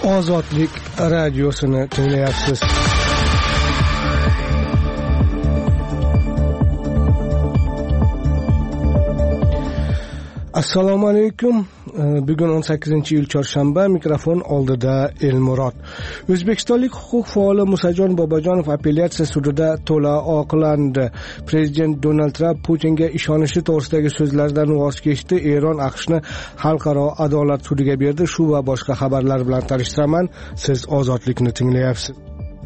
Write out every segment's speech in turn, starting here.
Ozodlik radiosini tinglayapsiz. Assalomu alaykum. Bugun 18-iyul chorshanba, mikrofon oldida Elmurod. O'zbekistonlik huquq faoli Musajon Bobojonov apellyatsiya sudida to'la oqlandi. Prezident Donald Tramp Putinga ishonishi to'g'risidagi so'zlaridan voz kechdi. Eron AQShni xalqaro adolat sudiga berdi. Shu va boshqa xabarlar bilan tanishtiraman. Siz Ozodlikni tinglayapsiz.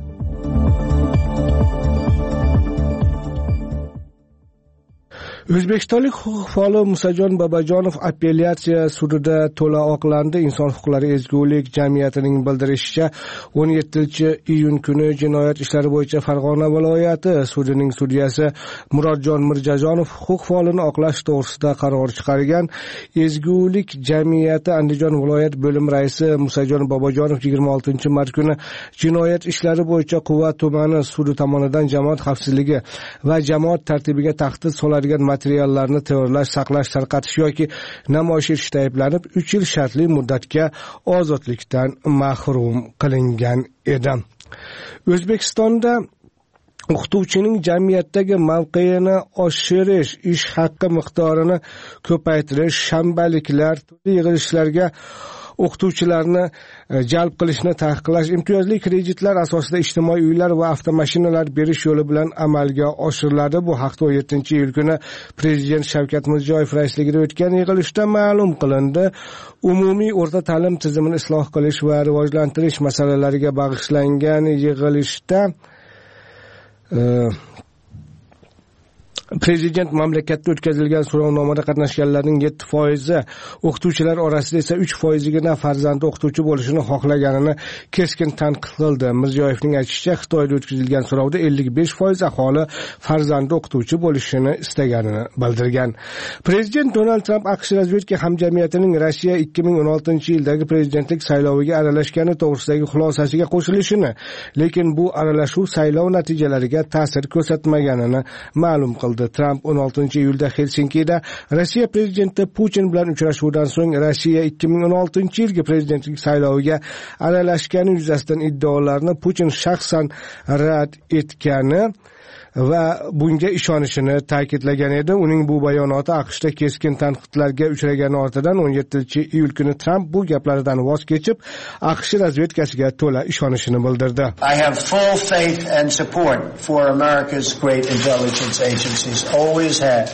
O'zbekistonlik huquq faoli Musajon Bobojonov apellyatsiya sudida to'la oqlandi. Inson huquqlari ezgulik jamiyatining bildirishicha 17-iyun kuni jinoyat ishlari bo'yicha Farg'ona viloyati sudining sudyasi Murodjon Mirjajonov huquq faolini oqlash to'g'risida qaror chiqargan. Ezgulik jamiyati Andijon viloyat bo'lim raisi Musajon Bobojonov 26-mart kuni jinoyat ishlari bo'yicha Quva tumani sudi tomonidan jamoat xavfsizligi va jamoat tartibiga tahdid soladigan materiallarni tayyorlash, saqlash, tarqatish yoki namoyish etishda ayblanib 3 yil shartli muddatga ozodlikdan mahrum qilingan edi. O'zbekistonda o'qituvchining jamiyatdagi mavqeini oshirish, ish haqqi miqdorini ko'paytirish, shanbaliklar, turli yig'ilishlarga o'qituvchilarni jalb qilishni taqiqlash, imtiyozli kreditlar asosida ijtimoiy uylar va avtomashinalar berish yo'li bilan amalga oshiriladi. Bu haqda 17-iyul kuni Prezident Shavkat Mirziyoyev raisligida o'tgan yig'ilishda ma'lum qilindi. Umumiy o'rta ta'lim tizimini isloh qilish va rivojlantirish masalalariga bag'ishlangan yig'ilishda Prezident mamlakatda o'tkazilgan so'rovnomada qatnashganlarning 7%, o'qituvchilar orasida esa 3%gina farzandi o'qituvchi bo'lishini xohlaganini keskin tanqid qildi. Mirziyoyevning aytishicha, Xitoyda o'tkazilgan so'rovda 55% aholi farzandi o'qituvchi bo'lishini istaganini bildirgan. Prezident Donald Tramp AQSh razvedka hamjamiyatining Rossiya 2016-yildagi prezidentlik sayloviga aralashgani to'g'risidagi xulosasiga qo'shilishini, lekin bu aralashuv saylov natijalariga ta'sir ko'rsatmaganini ma'lum qildi. Tramp 16-iyulda Helsinkida Rossiya prezidenti Putin bilan uchrashuvdan so'ng Rossiya 2016-yilgi prezidentlik sayloviga aralashgani yuzasidan iddaolarni Putin shaxsan rad etgani va bunga ishonishini ta'kidlagan edi. Uning bu bayonoti AQShda keskin tanqidlarga uchragani ortidan 17-iyul kuni Tramp bu gaplaridan voz kechib, AQSh razvedkasiga to'la ishonishini bildirdi. I have full faith and support for America's great intelligence agencies. Always have.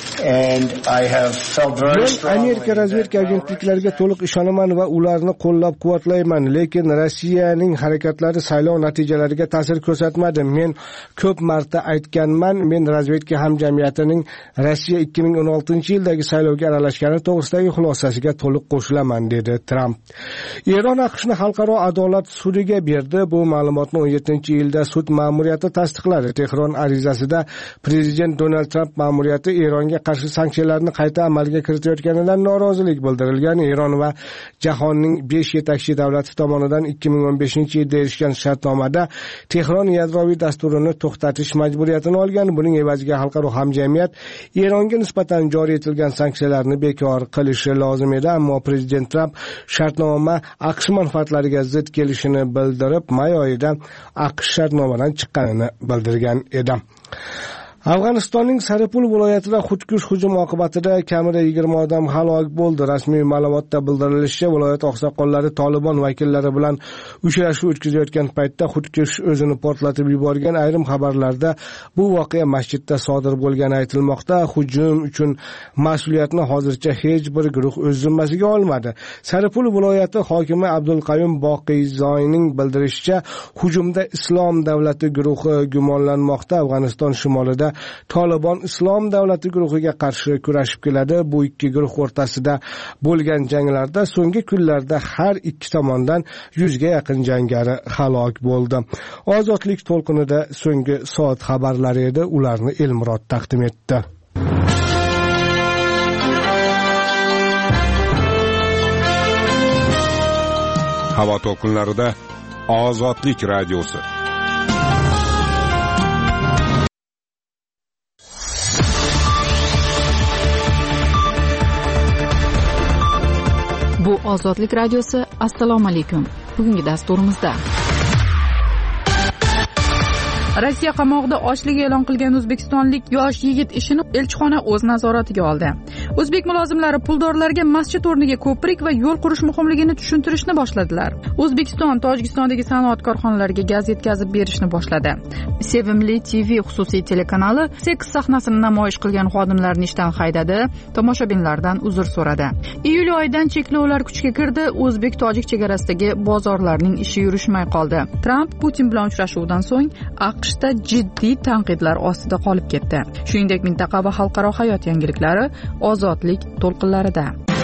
And I have felt very strongly. Amerika razvedka agentliklariga to'liq ishonaman va ularni qo'llab-quvvatlayman, lekin Rossiyaning harakatlari saylov natijalariga ta'sir ko'rsatmadi. Men ko'p marta aytganman, men razvedka hamjamiyatining Rossiya 2016-yildagi saylovga aralashgani to'g'risidagi xulosasiga to'liq qo'shilaman, dedi Tramp. Eron AQShni xalqaro adolat sudiga berdi. Bu ma'lumotni 17-yilda sud ma'muriyati tasdiqladi. Tehron arizasida Prezident Donald Tramp ma'muriyati Eronga qarshi sanksiyalarni qayta amalga kiritayotganidan norozilik bildirilgan. Eron va jahonning 5 yetakchi davlati tomonidan 2015-yilda erishgan shartnomada Tehron yadroviy dasturini to'xtatish majburiyatini olgan. Buning evaziga xalqaro hamjamiyat Eronga nisbatan joriy etilgan sanksiyalarni bekor qilishi lozim edi, ammo prezident Tramp shartnoma AQSh manfaatlariga zid kelishini bildirib, may oyida AQSh shartnomadan chiqqanini bildirgan edi. Afg'onistonning Saripul viloyatida xudkush hujum oqibatida kamida 20 odam halok bo'ldi. Rasmiy ma'lumotda bildirilishicha, viloyat oqsoqollari Tolibon vakillari bilan uchrashuv o'tkazayotgan paytda xudkush o'zini portlatib yuborgan. Ayrim xabarlarda bu voqea masjidda sodir bo'lgani aytilmoqda. Hujum uchun mas'uliyatni hozircha hech bir guruh o'z zimmasiga olmadi. Saripul viloyati hokimi Abdulqayum Boqiyzoyning bildirishicha, hujumda Islom davlati guruhi gumonlanmoqda. Afg'oniston shimolida Tolibon Islom davlati guruhiga qarshi kurashib keladi. Bu ikki guruh o'rtasida bo'lgan janglarda so'nggi kunlarda har ikki tomondan 100 ga yaqin jangari halok bo'ldi. Ozodlik to'lqinida so'nggi soat xabarlari edi. Ularni Elmurod taqdim etdi. Havo to'lqinlarida Ozodlik radiosi. Bu Ozodlik radiosi. Assalomu alaykum. bugungi dasturimizda. Rossiya qamoqda ochlik e'lon qilgan o'zbekistonlik yosh yigit ishini elchixona o'z nazoratiga oldi. O'zbek mulozimlari puldorlarga masjid o'rniga ko'prik va yo'l qurish muhimligini tushuntirishni boshladilar. O'zbekiston Tojikistondagi sanoat korxonalariga gaz yetkazib berishni boshladi. Sevimli TV xususiy telekanali seks sahnasini namoyish qilgan xodimlarni ishdan haydadi, tomoshabinlardan uzr so'radi. Iyul oyidan cheklovlar kuchga kirdi, o'zbek-tojik chegarasidagi bozorlarning ishi yurishmay qoldi. Tramp Putin bilan uchrashuvidan so'ng AQShda jiddiy tanqidlar ostida qolib ketdi. Shuningdek, mintaqa va xalqaro hayot yangiliklari Ozodlik to'lqinlarida.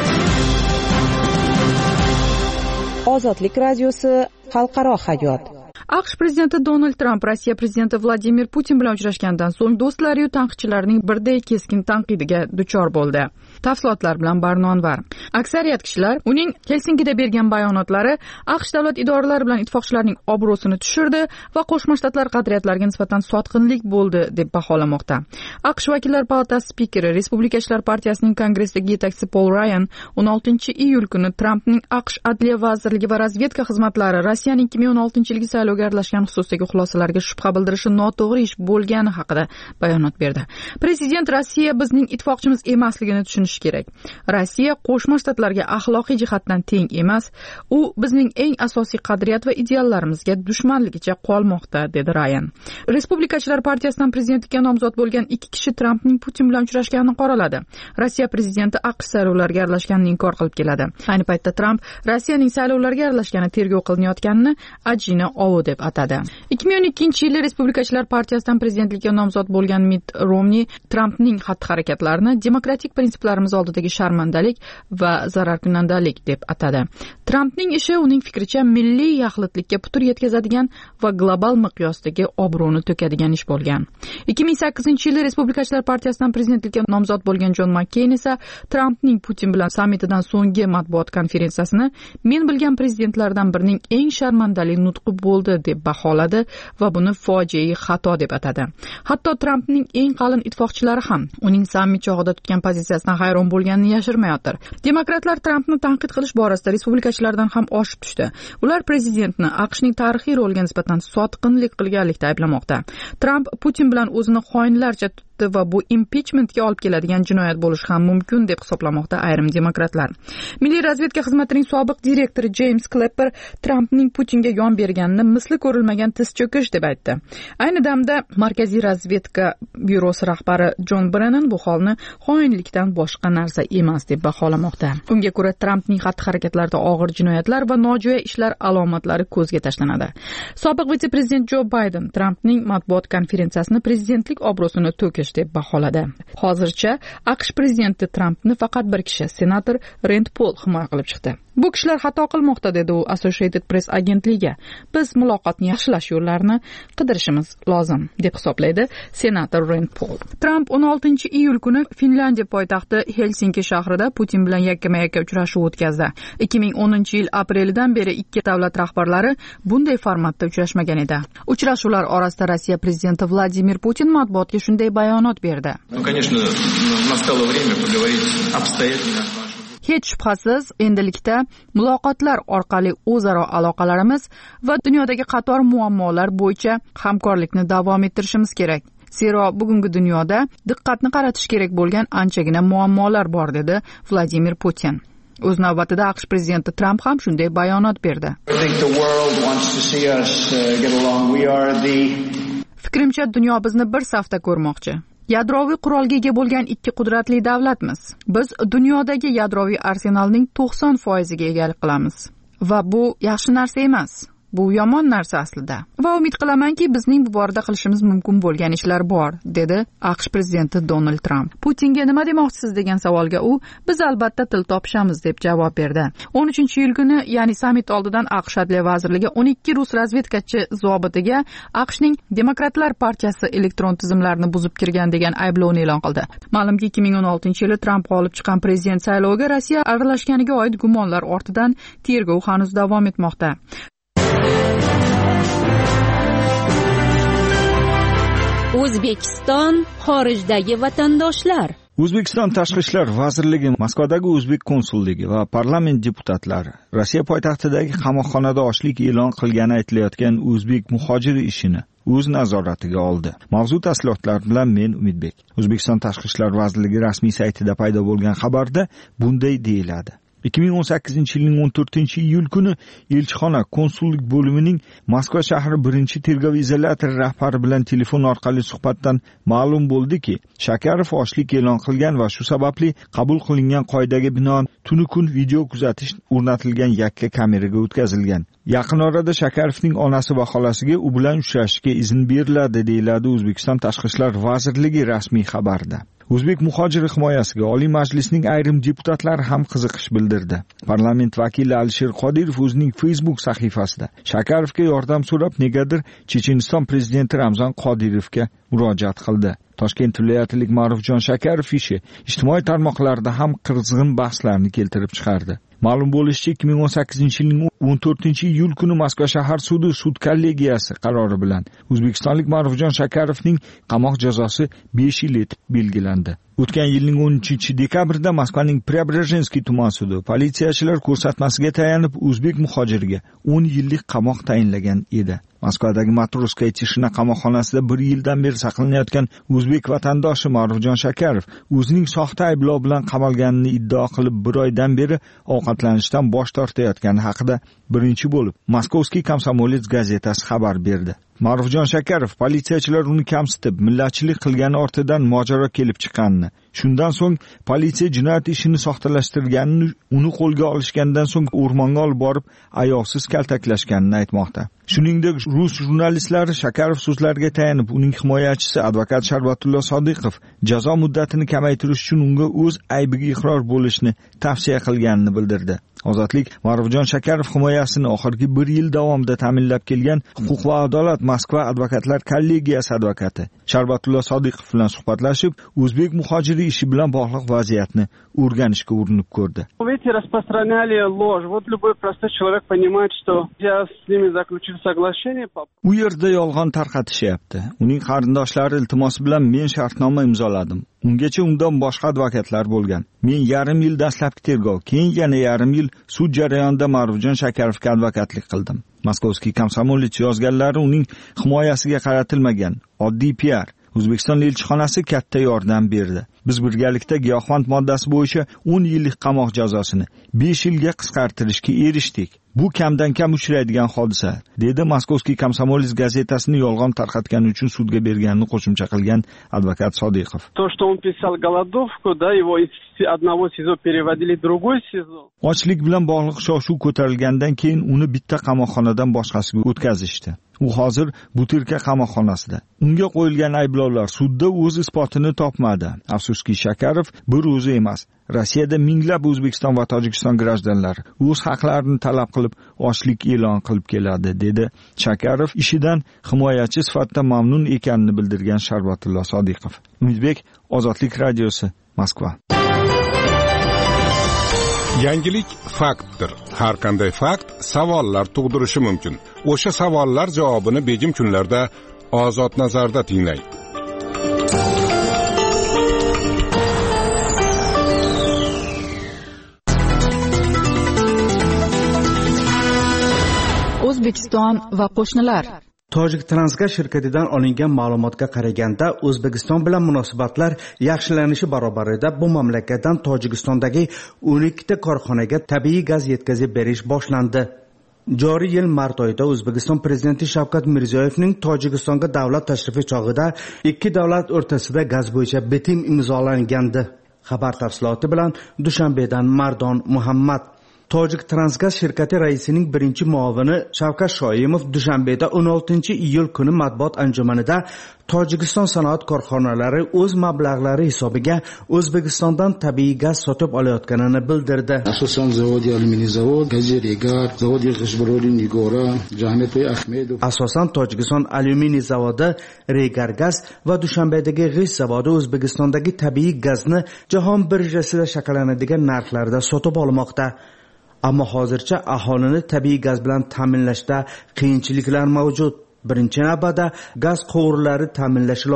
Ozodlik radiosi xalqaro hayot. AQSh prezidenti Donald Tramp Rossiya prezidenti Vladimir Putin bilan uchrashgandan so'ng do'stlari va tanqidchilarning birday keskin tanqidiga duchor bo'ldi. Tafsilotlar bilan Barnonvar. Aksariyat kishilar uning Helsinkida bergan bayonotlari AQSh davlat idoralari bilan ittifoqchilarning obro'sini tushirdi va Qo'shma Shtatlar qadriyatlariga nisbatan sotqinlik bo'ldi deb baholamoqda. AQSh vakillar palatasi spikeri, Respublikachilar partiyasining kongressdagi yetakchisi Paul Ryan 16-iyul kuni Trampning AQSh Adliya vazirligi va razvedka xizmatlari Rossiyaning 2016-yilgi saylovga aralashgan xususidagi xulosalarga shubha bildirishi noto'g'ri ish bo'lgani haqida bayonot berdi. Prezident Rossiya bizning ittifoqchimiz emasligini tushunishi kerak. Rossiya Qo'shma Shtatlarga axloqiy jihatdan teng emas, u bizning eng asosiy qadriyat va ideallarimizga dushmanligicha qolmoqda, dedi Ryan. Respublikachilar partiyasidan prezidentlikka nomzod bo'lgan ikki kishi Trampning Putin bilan uchrashganini qoraladi. Rossiya prezidenti AQSh saylovlariga aralashganini inkor qilib keladi. Ayni paytda Tramp Rossiyaning saylovlarga aralashgani tergov qilinayotganini ajina ovu deb atadi. 2012-yilda Respublikachilar partiyasidan prezidentlikka nomzod bo'lgan Mitt Romney Trampning xatti-harakatlarini demokratik prinsiplarimiz oldidagi sharmandalik va zararkunandalik deb atadi. Trampning ishi uning fikricha milliy yaxlitlikka putur yetkazadigan va global miqyosdagi obro'ni to'kadigan ish bo'lgan. 2008-yilda Respublikachilar partiyasidan prezidentlikka nomzod bo'lgan Jon McCain esa Trampning Putin bilan sammitidan so'nggi matbuot konferensiyasini men bilgan prezidentlardan birining eng sharmandali nutqi bo'ldi deb baholadi va buni fojiai xato deb atadi. Hatto Trampning eng qalin ittifoqchilari ham uning sammit chog'ida tutgan pozitsiyasidan hayron bo'lganini yashirmayotir. Demokratlar Trampni tanqid qilish borasida respublikachilardan ham oshib tushdi. Ular prezidentni AQShning tarixiy roliga nisbatan sotqinlik qilganlikda ayblamoqda. Tramp Putin bilan o'zini xoinlarcha va bu impichmentga olib keladigan jinoyat bo'lishi ham mumkin deb hisoblamoqda ayrim demokratlar. Milliy razvedka xizmatining sobiq direktori James Clapper Trampning Putinga yon berganini misli ko'rilmagan tiz cho'kish deb aytdi. Ayni damda Markaziy razvedka byurosi rahbari Jon Brennan bu holni xoinlikdan boshqa narsa emas deb baholamoqda. Unga ko'ra Trampning xatti-harakatlarida og'ir jinoyatlar va nojo'ya ishlar alomatlari ko'zga tashlanadi. Sobiq vitse-prezident Jo Bayden Trampning matbuot konferensiyasini prezidentlik obro'sini to'kish deb baholadi. Hozircha AQSh prezidenti Trampni faqat bir kishi, senator Rand Paul himoya qilib chiqdi. Bu kishilar xato qilmoqda, dedi u Associated Press agentligiga. Biz muloqotni yaxshilash yo'llarini qidirishimiz lozim, deb hisoblaydi senator Rand Paul. Tramp 16-iyul kuni Finlandiya poytaxti Helsinki shahrida Putin bilan yakkama-yakka uchrashuv o'tkazdi. 2010-yil aprelidan beri ikki davlat rahbarlari bunday formatda uchrashmagan edi. Uchrashuvlar orasida Rossiya prezidenti Vladimir Putin matbuotga shunday bayonot berdi. Hech shubhasiz, endilikda muloqotlar orqali o'zaro aloqalarimiz va dunyodagi qator muammolar bo'yicha hamkorlikni davom ettirishimiz kerak. Zero bugungi dunyoda diqqatni qaratish kerak bo'lgan anchagina muammolar bor, dedi Vladimir Putin. O'z navbatida AQSh prezidenti Tramp ham shunday bayonot berdi. Fikrimcha, dunyo bizni bir safda ko'rmoqchi. Yadroviy qurolga ega bo'lgan ikki qudratli davlatmiz. Biz dunyodagi yadroviy arsenalning 90% ga egalik qilamiz. Va bu yaxshi narsa emas. Bu yomon narsa aslida. Va umid qilamanki, bizning bu borada qilishimiz mumkin bo'lgan ishlar bor, dedi AQSh prezidenti Donald Tramp. Putinga nima demoqchisiz degan savolga u, biz albatta til topishamiz deb javob berdi. 13-iyul kuni, ya'ni sammit oldidan AQSh Adliya vazirligi 12 rus razvedkachi zobitiga AQShning Demokratlar partiyasi elektron tizimlarini buzib kirgan degan ayblovni e'lon qildi. Ma'lumki, 2016-yili Tramp g'olib chiqqan prezident sayloviga Rossiya aralashganiga oid gumonlar ortidan tergov hanuz davom etmoqda. O'zbekiston xorijdagi vatandoshlar. O'zbekiston Tashqi ishlar vazirligi Moskvadagi o'zbek konsulligi va parlament deputatlari Rossiya poytaxtidagi qamoqxonada ochlik e'lon qilgani aytilayotgan o'zbek muhojiri ishini o'z nazoratiga oldi. Mavzu tafsilotlar bilan men Umidbek. O'zbekiston Tashqi ishlar vazirligi rasmiy saytida paydo bo'lgan xabarda bunday deyiladi. 2018-yilning 14-iyul kuni elchixona konsullik bo'limining Moskva shahri birinchi tergov izolyatori rahbari bilan telefon orqali suhbatdan ma'lum bo'ldiki, Shakarov ochlik e'lon qilgan va shu sababli qabul qilingan qoidaga binoan tuni kun video kuzatish o'rnatilgan yakka kameraga o'tkazilgan. Yaqin orada Shakarovning onasi va xolasiga u bilan uchrashishga izn beriladi, deyiladi O'zbekiston Tashqi ishlar vazirligi rasmiy xabarda. O'zbek muhojiri himoyasiga Oliy Majlisning ayrim deputatlari ham qiziqish bildirdi. Parlament vakili Alisher Qodirov o'zining Facebook sahifasida Shakarovga yordam so'rab negadir Checheniston prezidenti Ramzan Qodirovga murojaat qildi. Toshkent viloyatilik Ma'rufjon Shakarov ishi ijtimoiy tarmoqlarda ham qizg'in bahslarni keltirib chiqardi. Ma'lum bo'lishicha, 2018-yilning 14-iyul kuni Moskva shahar sudi sud kollegiyasi qarori bilan o'zbekistonlik Ma'rufjon Shakarovning qamoq jazosi 5 yil etib belgilandi. O'tgan yilning 13-dekabrda Moskvaning Preobrazhenskiy tuman sudi politsiyachilar ko'rsatmasiga tayanib o'zbek muhojiriga 10 yillik qamoq tayinlagan edi. Moskvadagi Matroskaya Tishina qamoqxonasida 1 yildan beri saqlanayotgan o'zbek vatandoshi Ma'rufjon Shakarov o'zining soxta ayblov bilan qamalganini iddao qilib 1 oydan beri ovqatlanishdan bosh tortayotgani haqida birinchi bo'lib Moskovskiy Komsomolets gazetasi xabar berdi. Ma'rufjon Shakarov politsiyachilar uni kamsitib, millatchilik qilgani ortidan mojaro kelib chiqqanini, shundan so'ng politsiya jinoyat ishini soxtalashtirganini, uni qo'lga olishgandan so'ng o'rmonga olib borib ayovsiz kaltaklashganini aytmoqda. Shuningdek, rus jurnalistlari Shakarov so'zlariga tayanib, uning himoyachisi advokat Sharbatullo Sodiqov jazo muddatini kamaytirish uchun unga o'z aybiga iqror bo'lishni tavsiya qilganini bildirdi. Ozodlik Ma'rufjon Shakarov himoyasini oxirgi 1 yil davomida ta'minlab kelgan Huquq va adolat Moskva advokatlar kollegiyasi advokati Sharbatullo Sodiqov bilan suhbatlashib, o'zbek muhojiri ishi bilan bog'liq vaziyatni o'rganishga urinib ko'rdi. Эти распространяли ложь. Вот любой простой человек понимает, что я с ними заключил соглашение. U yerda yolg'on tarqatishyapti. Uning qarindoshlari iltimosi bilan men shartnoma imzoladim. Ungacha undan boshqa advokatlar bo'lgan. Men yarim yil dastlabki tergov, keyin yana yarim yil sud jarayonida Ma'rufjon Shakarovga advokatlik qildim. Moskovskiy Komsomolets yozganlari uning himoyasiga qaratilmagan oddiy PR. O'zbekiston elchixonasi katta yordam berdi. Biz birgalikda giyohvand moddasi bo'yicha 10 yillik qamoq jazosini 5 yilga qisqartirishga erishdik. Bu kamdan kam uchraydigan hodisa, dedi Moskovskiy Komsomolets gazetasini yolg'on tarqatgani uchun sudga berganini qo'shimcha qilgan advokat Sodiqov. То, что он писал голодовку, да, его из одного СИЗО переводили в другой СИЗО. Ochlik bilan bog'liq shov-shuv ko'tarilgandan keyin uni bitta qamoqxonadan boshqasiga o'tkazishdi. U hozir Butirka qamoqxonasida. Unga qo'yilgan ayblovlar sudda o'z isbotini topmadi. Afsuski, Shakarov bir o'zi emas. Rossiyada minglab O'zbekiston va Tojikiston grajdanlari o'z haqlarini talab qilib ochlik e'lon qilib keladi, dedi Shakarov ishidan himoyachi sifatida mamnun ekanini bildirgan Sharbatullo Sodiqov. Umidbek, Ozodlik radiosi, Moskva. Yangilik faktdir. Har qanday fakt savollar tug'dirishi mumkin. O'sha savollar javobini begim kunlarda Ozod nazarda tinglang. O'zbekiston va qo'shnilar. Tojik Transgaz shirkatidan olingan ma'lumotga qaraganda, O'zbekiston bilan munosabatlar yaxshilanishi barobarida bu mamlakatdan Tojikistondagi 12 ta korxonaga tabiiy gaz yetkazib berish boshlandi. Joriy yil mart oyida O'zbekiston prezidenti Shavkat Mirziyoyevning Tojikistonga davlat tashrifi chog'ida ikki davlat o'rtasida gaz bo'yicha bitim imzolangandi. Xabar tafsiloti bilan Dushanbedan Mardon Muhammad. Tojik Transgaz shirkati raisining birinchi muavini Shavkat Shoimov Dushanbeda 16-iyul kuni matbuot anjumanida Tojikiston sanoat korxonalari o'z mablag'lari hisobiga O'zbekistondan tabiiy gaz sotib olayotganini bildirdi. Asosan zavodi alyuminiy zavod, Gazirigar, zavodi G'ishbaroli Nigora, Jahmetboy Ahmedov. Asosan Tojikiston alyuminiy zavodi, Regargaz va Dushanbedagi g'isht zavodi O'zbekistondagi tabiiy gazni jahon birjasida shakllanadigan narxlarda sotib olmoqda. Ammo hozircha aholini tabiiy gaz bilan ta'minlashda qiyinchiliklar mavjud. Birinchi navbatda gaz quvurlari ta'minlashi lozim.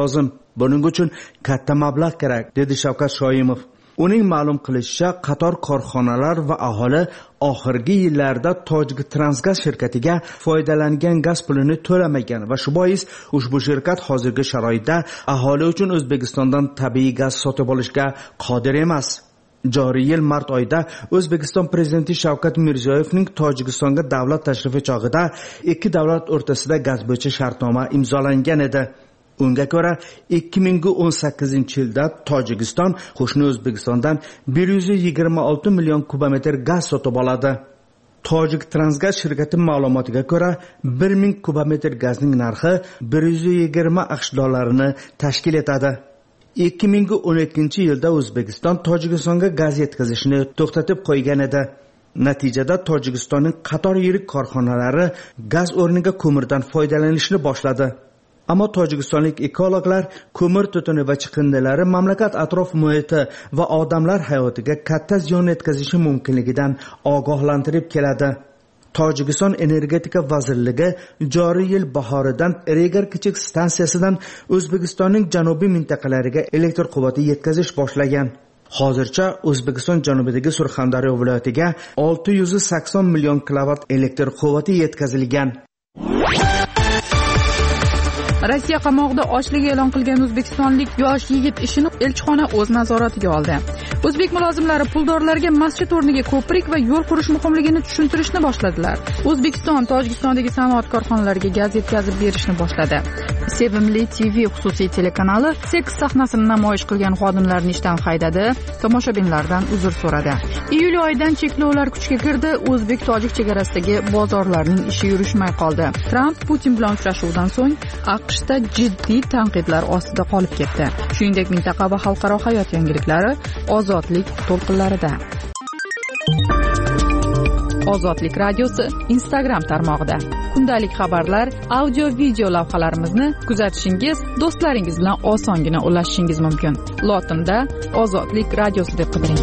Buning uchun katta mablag' kerak, dedi Shavkat Shoimov. Uning ma'lum qilishicha, qator korxonalar va aholi oxirgi yillarda Tojiktransgaz shirkatiga foydalangan gaz pulini to'lamagan va shu bois ushbu shirkat hozirgi sharoitda aholi uchun O'zbekistondan tabiiy gaz sotib olishga qodir emas. Joriy yil mart oyida O'zbekiston prezidenti Shavkat Mirziyoyevning Tojikistonga davlat tashrifi chog'ida ikki davlat o'rtasida gaz bo'yicha shartnoma imzolangan edi. Unga ko'ra 2018-yilda Tojikiston qo'shni O'zbekistondan 126 million kubometr gaz sotib oladi. Tojiktransgaz shirkati ma'lumotiga ko'ra 1000 kubometr gazning narxi 120 AQSh dollarini tashkil etadi. 2012-yilda O'zbekiston Tojikistonga gaz yetkazishni to'xtatib qo'ygan edi. Natijada Tojikistonning qator yirik korxonalari gaz o'rniga ko'mirdan foydalanishni boshladi. Ammo tojikistonlik ekologlar ko'mir tutuni va chiqindilari mamlakat atrof muhiti va odamlar hayotiga katta ziyon yetkazishi mumkinligidan ogohlantirib keladi. Tojikiston energetika vazirligi joriy yil bahoridan Regar kichik stansiyasidan O'zbekistonning janubiy mintaqalariga elektr quvvati yetkazish boshlagan. Hozircha O'zbekiston janubidagi Surxondaryo viloyatiga 680 million kilovat elektr quvvati yetkazilgan. Rossiya qamoqda ochlik e'lon qilgan o'zbekistonlik yosh yigit ishini elchixona o'z nazoratiga oldi. O'zbek mulozimlari puldorlarga masjid o'rniga ko'prik va yo'l qurish muhimligini tushuntirishni boshladilar. O'zbekiston Tojikistondagi sanoat korxonalariga gaz yetkazib berishni boshladi. Sevimli TV xususiy telekanali seks sahnasini namoyish qilgan xodimlarni ishdan haydadi, tomoshabinlardan uzr so'radi. Iyul oyidan cheklovlar kuchga kirdi, o'zbek-tojik chegarasidagi bozorlarning ishi yurishmay qoldi. Tramp Putin bilan uchrashuvidan so'ng AQShda jiddiy tanqidlar ostida qolib ketdi. Shuningdek, mintaqa va xalqaro hayot yangiliklari ozodlik to'lqinlarida. Ozodlik radiosi Instagram tarmog'ida kundalik xabarlar, audio-video lavhalarimizni kuzatishingiz, do'stlaringiz bilan osongina ulashishingiz mumkin. Lotinda Ozodlik radiosi deb qidiring.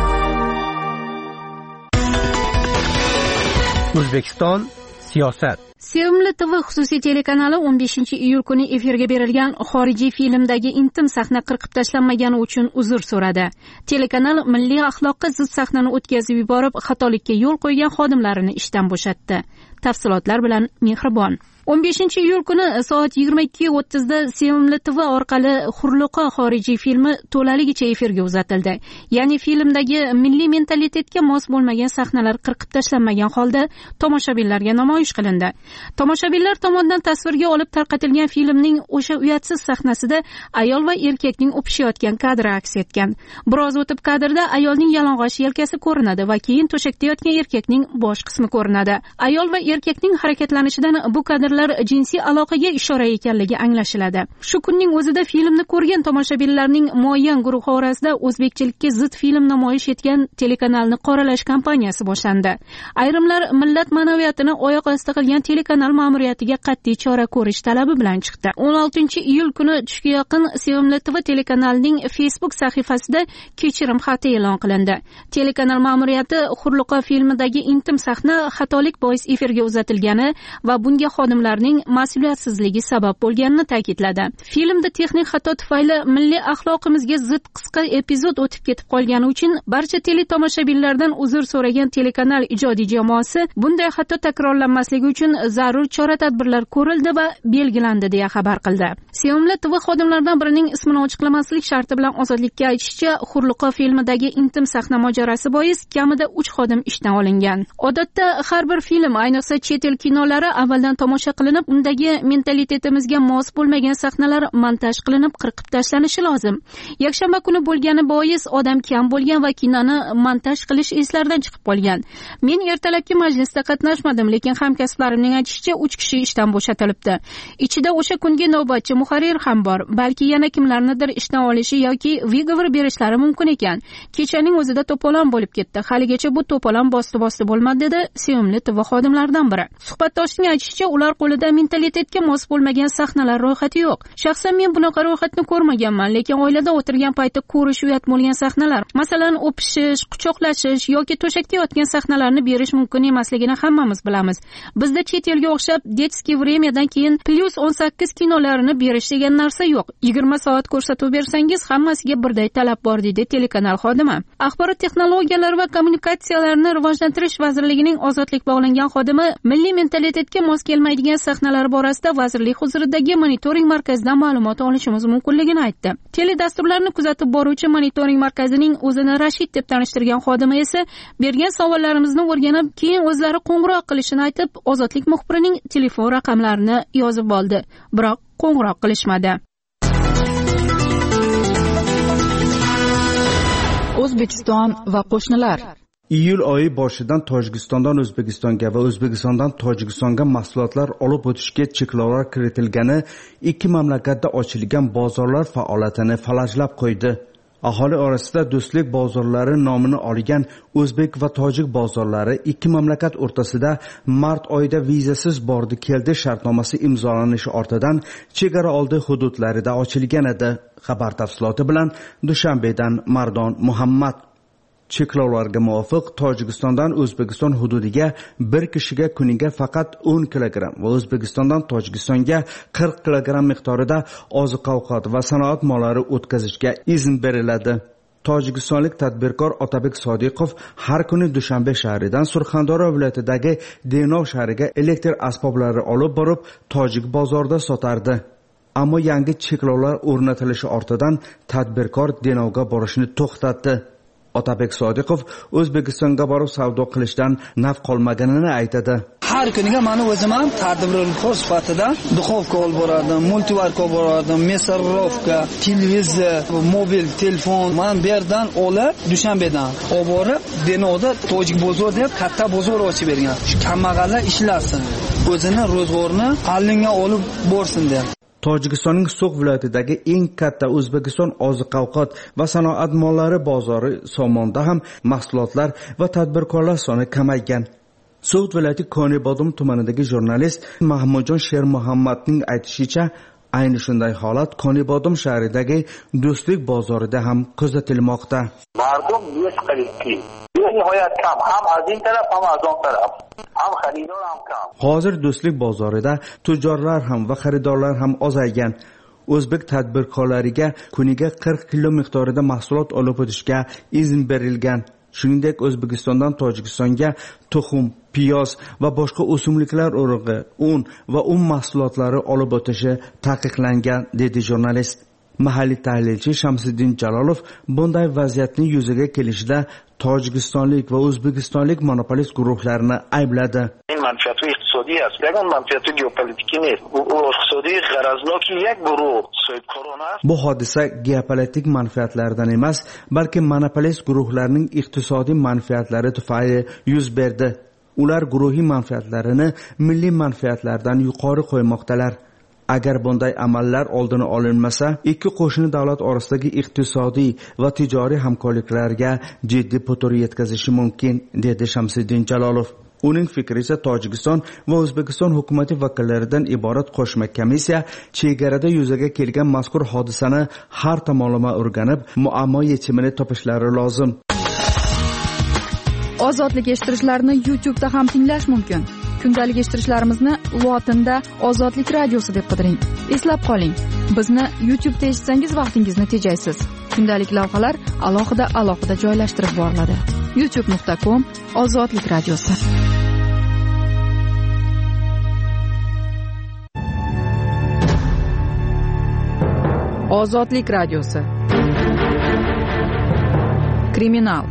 O'zbekiston siyosat. Sevimli TV xususiy telekanali 15-iyul kuni efirga berilgan xorijiy filmdagi intim sahna qirqib tashlanmagani uchun uzr so'radi. Telekanal milliy axloqqa zid sahnani o'tkazib yuborib, xatolikka yo'l qo'ygan xodimlarini ishdan bo'shatdi. Tafsilotlar bilan Mehribon. 15-iyul kuni soat 22:30 da Sevimli TV orqali Hurliqo xorijiy filmi to'laligicha efirga uzatildi. Ya'ni filmdagi milliy mentalitetga mos bo'lmagan sahnalar qirqib tashlanmagan holda tomoshabinlarga namoyish qilindi. Tomoshabinlar tomonidan tasvirga olib tarqatilgan filmning o'sha uyatsiz sahnasida ayol va erkakning o'pishayotgan kadri aks etgan. Biroz o'tib kadrda ayolning yalang'och yelkasi ko'rinadi va keyin to'shakda yotgan erkakning bosh qismi ko'rinadi. Ayol va erkakning harakatlanishidan bu kadrlar jinsiy aloqaga ishora ekanligi anglashiladi. Shu kunning o'zida filmni ko'rgan tomoshabinlarning muayyan guruhi orasida o'zbekchilikka zid film namoyish etgan telekanalni qoralash kampaniyasi boshlandi. Ayrimlar millat ma'naviyatini oyoq osti qilgan telekanal ma'muriyatiga qat'iy chora ko'rish talabi bilan chiqdi. 16-iyul kuni tushga yaqin Sevimli TV telekanalining Facebook sahifasida kechirim xati e'lon qilindi. Telekanal ma'muriyati Hurliqo filmidagi intim sahna xatolik bois efirga uzatilgani va bunga xodimlarning mas'uliyatsizligi sabab bo'lganini ta'kidladi. Filmda texnik xato tufayli milliy axloqimizga zid qisqa epizod o'tib ketib qolgani uchun barcha teletomoshabinlardan uzr so'ragan telekanal ijodiy jamoasi bunday xato takrorlanmasligi uchun zarur chora-tadbirlar ko'rildi va belgilandi deya xabar qildi. Sevimli TV xodimlaridan birining ismini ochiqlamaslik sharti bilan Ozodlikka aytishicha, Hurliqo filmidagi intim sahna mojarosi bois kamida 3 xodim ishdan olingan. Odatda har bir film, ayniqsa chet el kinolari avvaldan tomosha qilinib, undagi mentalitetimizga mos bo'lmagan sahnalar montaj qilinib, qirqib tashlanishi lozim. Yakshanba kuni bo'lgani bois odam kam bo'lgan va kinoni montaj qilish eslardan chiqib qolgan. Men ertalabki majlisda qatnashmadim, lekin hamkasblarimning aytishicha 3 kishi ishdan bo'shatilibdi. Ichida o'sha kungi navbatchi muharrir ham bor. Balki yana kimlarnidir ishdan olishi yoki vigovor berishlari mumkin ekan. Kechaning o'zida to'polon bo'lib ketdi. Haligacha bu to'polon bosti bo'lmadi dedi Sevimli TV xodimlaridan sahnalaridan biri. Suhbatdoshning aytishicha, ular qo'lida mentalitetga mos bo'lmagan sahnalar ro'yxati yo'q. Shaxsan men bunaqa ro'yxatni ko'rmaganman, lekin oilada o'tirgan paytda ko'rish uyat bo'lgan sahnalar, masalan, o'pishish, quchoqlashish yoki to'shakda yotgan sahnalarni berish mumkin emasligini hammamiz bilamiz. Bizda chet elga o'xshab детский времяdan keyin +18 kinolarini berish degan narsa yo'q. 20 soat ko'rsatuv bersangiz, hammasiga birday talab bor, deydi telekanal xodimi. Axborot texnologiyalari va kommunikatsiyalarni rivojlantirish vazirligining ozodlik bog'langan xodimi milliy mentalitetga mos kelmaydigan sahnalar borasida vazirlik huzuridagi monitoring markazidan ma'lumot olishimiz mumkinligini aytdi. Teledasturlarni kuzatib boruvchi monitoring markazining o'zini Rashid deb tanishtirgan xodimi esa bergan savollarimizni o'rganib, keyin o'zlari qo'ng'iroq qilishini aytib, ozodlik muxbirining telefon raqamlarini yozib oldi. Biroq qo'ng'iroq qilishmadi. O'zbekiston va qo'shnilar. Iyul oyi boshidan Tojikistondan O'zbekistonga va O'zbekistondan Tojikistonga mahsulotlar olib o'tishga cheklovlar kiritilgani ikki mamlakatda ochilgan bozorlar faoliyatini falajlab qo'ydi. Aholi orasida do'stlik bozorlari nomini olgan o'zbek va tojik bozorlari ikki mamlakat o'rtasida mart oyida vizasiz bordi keldi shartnomasi imzolanishi ortidan chegara oldi hududlarida ochilgan edi. Xabar tafsiloti bilan Dushanbedan Mardon Muhammad. Cheklovlarga muvofiq Tojikistondan O'zbekiston hududiga bir kishiga kuniga faqat 10 kilogramm va O'zbekistondan Tojikistonga 40 kilogramm miqdorida oziq-ovqat va sanoat mollari o'tkazishga izn beriladi. Tojikistonlik tadbirkor Otabek Sodiqov har kuni Dushanbe shahridan Surxondaryo viloyatidagi Denov shahriga elektr asboblari olib borib, tojik bozorida sotardi. Ammo yangi cheklovlar o'rnatilishi ortidan tadbirkor Denovga borishni to'xtatdi. Otabek Sodiqov O'zbekistonga borib savdo qilishdan naf qolmaganini aytadi. Har kuniga meni o'zim ham tadbirkor sifatida duxovka olib borardim, multivarka olib borardim, mesorrovka, televizor, mobil telefon. Men bu yerdan olib Dushanbedan olib borib Denovda tojik bozor deb katta bozor ochib bergan. Kambag'allar ishlasin, o'zini ro'zg'orini allinga olib borsin deb. Tojikistonning So'q viloyatidagi eng katta O'zbekiston oziq-ovqat va sanoat mollari bozori Somonda ham mahsulotlar va tadbirkorlar soni kamaygan. So'q viloyati Konibodum tumanidagi jurnalist Mahmudjon Shermuhammadning aytishicha, ayni shunday holat Konibodum shahridagi Do'stlik bozorida ham kuzatilmoqda. Mardum besh qilibdi. Nihoyat kam, ham az in taraf, ham az on taraf. Ham xaridor ham kam. Hozir Do'stlik bozorida tujorlar ham va xaridorlar ham ozaygan. O'zbek tadbirkorlariga kuniga 40 kilo miqdorida mahsulot olib o'tishga izn berilgan. Shuningdek, O'zbekistondan Tojikistonga tuxum, piyoz va boshqa o'simliklar urug'i, un va un mahsulotlari olib o'tishi taqiqlangan, dedi jurnalist. Mahalliy tahlilchi Shamsiddin Jalolov bunday vaziyatning yuzaga kelishida tojikistonlik va o'zbekistonlik monopolist guruhlarni aybladi. منفعت اقتصادی است. یکم منفعت ژئوپلیتیکی نیست. اقتصادی غرضناکی یک گروه صاحبکارانه است. Bu hodisa geopolitik manfaatlardan emas, balki monopolist guruhlarning iqtisodiy manfaatlari tufayli yuz berdi. Ular guruhiy manfaatlarini milliy manfaatlardan yuqori qo'ymoqdalar. Agar bunday amallar oldini olinmasa, ikki qo'shni davlat orasidagi iqtisodiy va tijoriy hamkorliklarga jiddiy putur yetkazishi mumkin, dedi Shamsiddin Jalolov. Uning fikricha Tojikiston va O'zbekiston hukumati vakillaridan iborat qo'shma komissiya chegarada yuzaga kelgan mazkur hodisani har tomonlama o'rganib, muammo yechimini topishlari lozim. Ozodlik eshittirishlarni YouTube'da ham tinglash mumkin. Kundalik eshittirishlarimizni lotinda Ozodlik radiosi deb qidiring. Eslab qoling, bizni YouTube'da eshitsangiz vaqtingizni tejaysiz. Kundalik lavhalar alohida joylashtirib boriladi. youtube.com/Ozodlik radiosi. Ozodlik radiosi. Kriminal.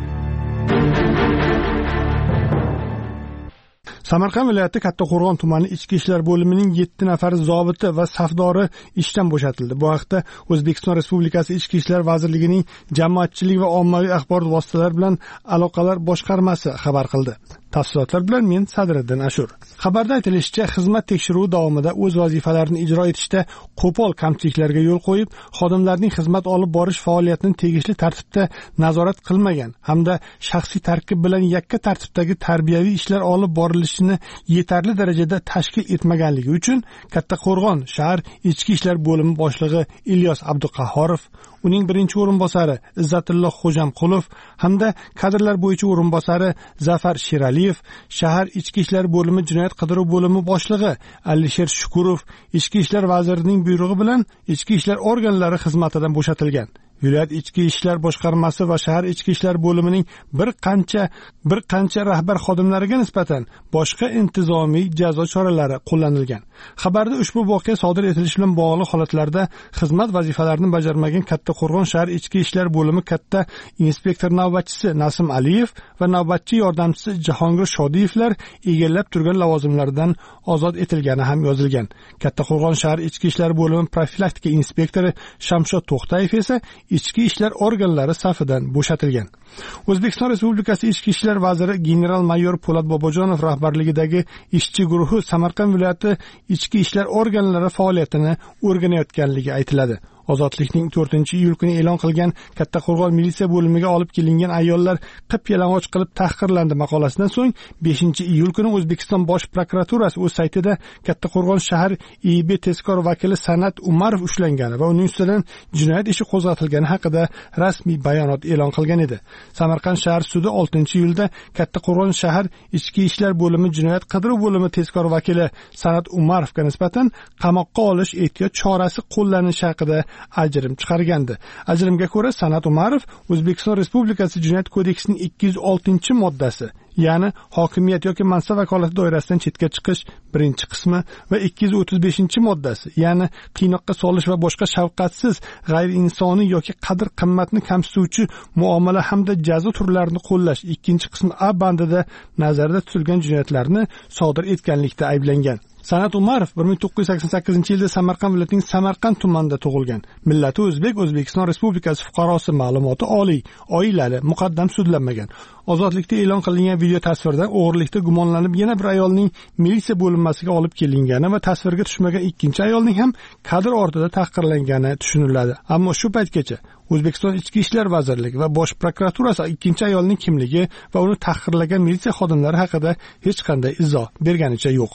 Samarqand viloyati Kattaqo'rg'on tumani ichki ishlar bo'limining 7 nafar zobiti va safdori ishdan bo'shatildi. Bu haqda O'zbekiston Respublikasi Ichki ishlar vazirligining jamoatchilik va ommaviy axborot vositalari bilan aloqalar boshqarmasi xabar qildi. Tafsilotlar bilan men Sadriddin Ashur. Xabarda aytilishicha, xizmat tekshiruvi davomida o'z vazifalarini ijro etishda qo'pol kamchiliklarga yo'l qo'yib, xodimlarning xizmat olib borish faoliyatini tegishli tartibda nazorat qilmagan hamda shaxsiy tarkib bilan yakka tartibdagi tarbiyaviy ishlar olib borilishini yetarli darajada tashkil etmaganligi uchun Kattaqo'rg'on shahar ichki ishlar bo'limi boshlig'i Ilyos Abduqahhorov, uning birinchi o'rinbosari Izzatulloh Xo'jamqulov hamda kadrlar bo'yicha o'rinbosari Zafar Sheraliyev, shahar ichki ishlar bo'limi jinoyat qidiruv bo'limi boshlig'i Alisher Shukurov ichki ishlar vazirining buyrug'i bilan ichki ishlar organlari xizmatidan bo'shatilgan. Viloyat ichki ishlar boshqarmasi va shahar ichki ishlar bo'limining bir qancha rahbar xodimlariga nisbatan boshqa intizomiy jazo choralari qo'llanilgan. Xabarda ushbu voqea sodir etilishi bilan bog'liq holatlarda xizmat vazifalarini bajarmagan Kattaqo'rg'on shahar ichki ishlar bo'limi katta inspektor navbatchisi Nasim Aliyev va navbatchi yordamchisi Jahongir Shodiyevlar egallab turgan lavozimlaridan ozod etilgani ham yozilgan. Kattaqo'rg'on shahar ichki ishlar bo'limi profilaktika inspektori Shamshod To'xtayev esa ichki ishlar organlari safidan bo'shatilgan. O'zbekiston Respublikasi Ichki ishlar vaziri general-mayor Po'lat Bobojonov rahbarligidagi ishchi guruhi Samarqand viloyati ichki ishlar organlari faoliyatini o'rganayotganligi aytiladi. Ozodlikning 4-iyul kuni e'lon qilgan Kattaqo'rg'on militsiya bo'limiga olib kelingan ayollar qip-yalang'och qilib tahqirlandi maqolasidan so'ng 5-iyul kuni O'zbekiston Bosh prokuraturasi o'z saytida Kattaqo'rg'on shahar IIB tezkor vakili San'at Umarov ushlangani va uning ustidan jinoyat ishi qo'zg'atilgani haqida rasmiy bayonot e'lon qilgan edi. Samarqand shahar sudi 6-iyulda Kattaqo'rg'on shahar ichki ishlar bo'limi jinoyat qidiruv bo'limi tezkor vakili San'at Umarovga nisbatan qamoqqa olish ehtiyot chorasi qo'llanishi haqida ajrim chiqargandi. Ajrimga ko'ra San'at Umarov O'zbekiston Respublikasi Jinoyat kodeksining 206-moddasi, ya'ni hokimiyat yoki mansab vakolati doirasidan chetga chiqish birinchi qismi va 235-moddasi, ya'ni qiynoqqa solish va boshqa shafqatsiz, g'ayriinsoniy yoki qadr-qimmatni kamsituvchi muomala hamda jazo turlarini qo'llash ikkinchi qismi A bandida nazarda tutilgan jinoyatlarni sodir etganlikda ayblangan. San'at Umarov 1988-yilda Samarqand viloyatining Samarqand tumanida tug'ilgan. Millati o'zbek, O'zbekiston Respublikasi fuqarosi, ma'lumoti oliy, oilali, muqaddam sudlanmagan. Ozodlikda e'lon qilingan video tasvirda o'g'irlikda gumonlanib yana bir ayolning militsiya bo'linmasiga olib kelingani va tasvirga tushmagan ikkinchi ayolning ham kadr ortida tahqirlangani tushuniladi. Ammo shu paytgacha O'zbekiston Ichki ishlar vazirligi va Bosh prokuraturasi ikkinchi ayolning kimligi va uni tahqirlagan militsiya xodimlari haqida hech qanday izoh berganicha yo'q.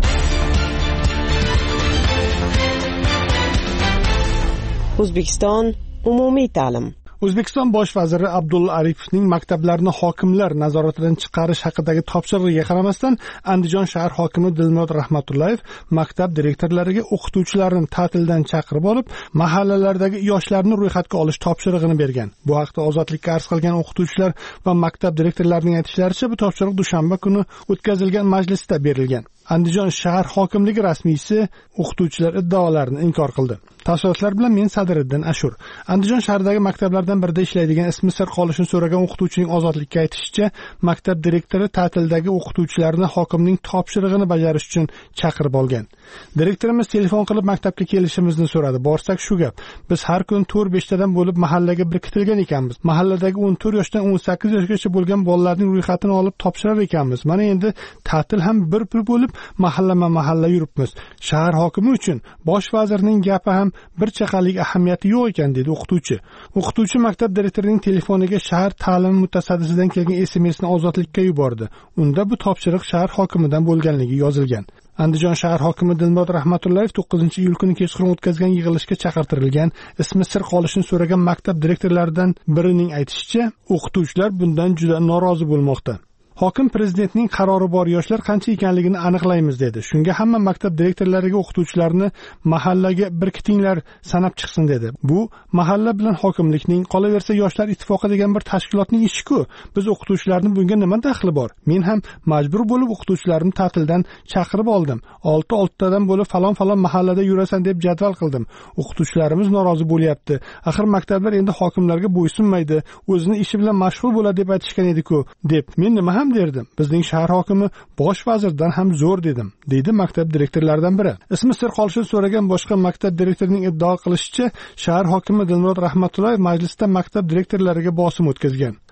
O'zbekiston umumiy ta'lim. O'zbekiston bosh vaziri Abdulla Aripovning maktablarni hokimlar nazoratidan chiqarish haqidagi topshirig'iga qaramasdan Andijon shahar hokimi Dilmurod Rahmatullayev maktab direktorlariga o'qituvchilarni ta'tildan chaqirib olib, mahallalardagi yoshlarni ro'yxatga olish topshirig'ini bergan. Bu haqda Ozodlikka arz qilgan o'qituvchilar va maktab direktorlarining aytishlaricha, bu topshiriq dushanba kuni o'tkazilgan majlisda berilgan. Andijon shahar hokimligi rasmiysi o'qituvchilar iddaolarini inkor qildi. Tafsilotlar bilan men Sadriddin Ashur. Andijon shahridagi maktablardan birida ishlaydigan ismi sir qolishini so'ragan o'qituvchining Ozodlikka aytishicha, maktab direktori ta'tildagi o'qituvchilarni hokimning topshirig'ini bajarish uchun chaqirib olgan. Direktorimiz telefon qilib maktabga kelishimizni so'radi. Borsak shu gap. Biz har kun 4-5 tadan bo'lib mahallaga biriktirilgan ekanmiz. Mahalladagi 14 yoshdan 18 yoshgacha bo'lgan bolalarning ro'yxatini olib topshirar ekanmiz. Mana endi ta'til ham bir bo'lib mahalla yuribmiz. Shahar hokimi uchun bosh vazirning gapi ham bir chaqalik ahamiyati yo'q ekan, dedi o'qituvchi. O'qituvchi maktab direktorining telefoniga shahar ta'lim mutasaddisidan kelgan SMS-ni Ozodlikka yubordi. Unda bu topshiriq shahar hokimidan bo'lganligi yozilgan. Andijon shahar hokimi Dilmurod Rahmatullayev 9-iyul kuni kechqurun o'tkazgan yig'ilishga chaqirtirilgan, ismi sir qolishini so'ragan maktab direktorlaridan birining aytishicha, o'qituvchilar bundan juda norozi bo'lmoqda. Hokim prezidentning qarori bor, yoshlar qancha ekanligini aniqlaymiz dedi. Shunga hamma maktab direktorlariga o'qituvchilarni mahallaga birkitinglar, sanab chiqsin dedi. Bu mahalla bilan hokimlikning, qolaversa yoshlar ittifoqi degan bir tashkilotning ishi-ku. Biz o'qituvchilarning bunga nima daxli bor? Men ham majbur bo'lib o'qituvchilarni ta'tildan chaqirib oldim. 6 tadan bo'lib falon mahallada yurasan deb jadval qildim. O'qituvchilarimiz norozi bo'lyapti. Axir maktablar endi hokimlarga bo'ysunmaydi, o'zini ishi bilan mashg'ul bo'ladi deb aytishgan edi-ku, deb. Men nima derdim. Bizning shahar hokimi bosh vazirdan ham zo'r dedim, deydi maktab direktorlaridan biri. Ismi sir qolishini so'ragan boshqa maktab direktorining iddao qilishicha, shahar hokimi Dilmurod Rahmatullayev majlisda maktab direktorlariga bosim o'tkazgan.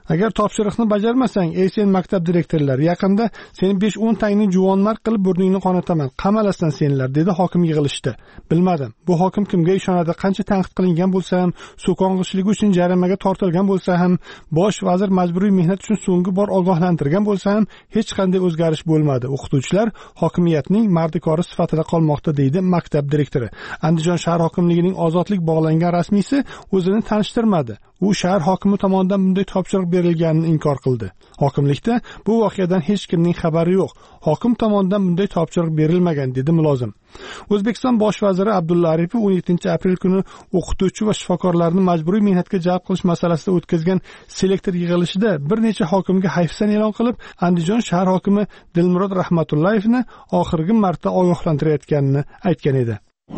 Agar topshiriqni bajarmasang, sen maktab direktorlari, yaqinda seni 5-10 tangni juvonmarg qilib burningni qonataman, qamalasdan senlar, dedi hokim yig'ilishda. Bilmadim, bu hokim kimga ishonadi? Qancha tanqid qilingan bo'lsa ham, so'kong'ichligi uchun jarimaga tortilgan bo'lsa ham, bosh vazir majburiy mehnat uchun so'nggi bor ogohlantirgan bo'lsa ham, hech qanday o'zgarish bo'lmadi. O'qituvchilar hokimiyatning mardikori sifatida qolmoqda, deydi maktab direktori. Andijon shahar hokimligining ozodlik bog'langan rasmiysi o'zini tanishtirmadi. U shahar hokimi tomonidan bunday topshiriq berilganini inkor qildi. Hokimlikda bu voqeadan hech kimning xabari yo'q. Hokim tomonidan bunday topshiriq berilmagan, dedi mulozim. O'zbekiston bosh vaziri Abdulla Aripov 17-aprel kuni o'qituvchi va shifokorlarni majburiy mehnatga jalb qilish masalasida o'tkazgan selektor yig'ilishida bir necha hokimga hayfsan e'lon qilib, Andijon shahar hokimi Dilmurod Rahmatullayevni oxirgi marta ogohlantirayotganini aytgan edi.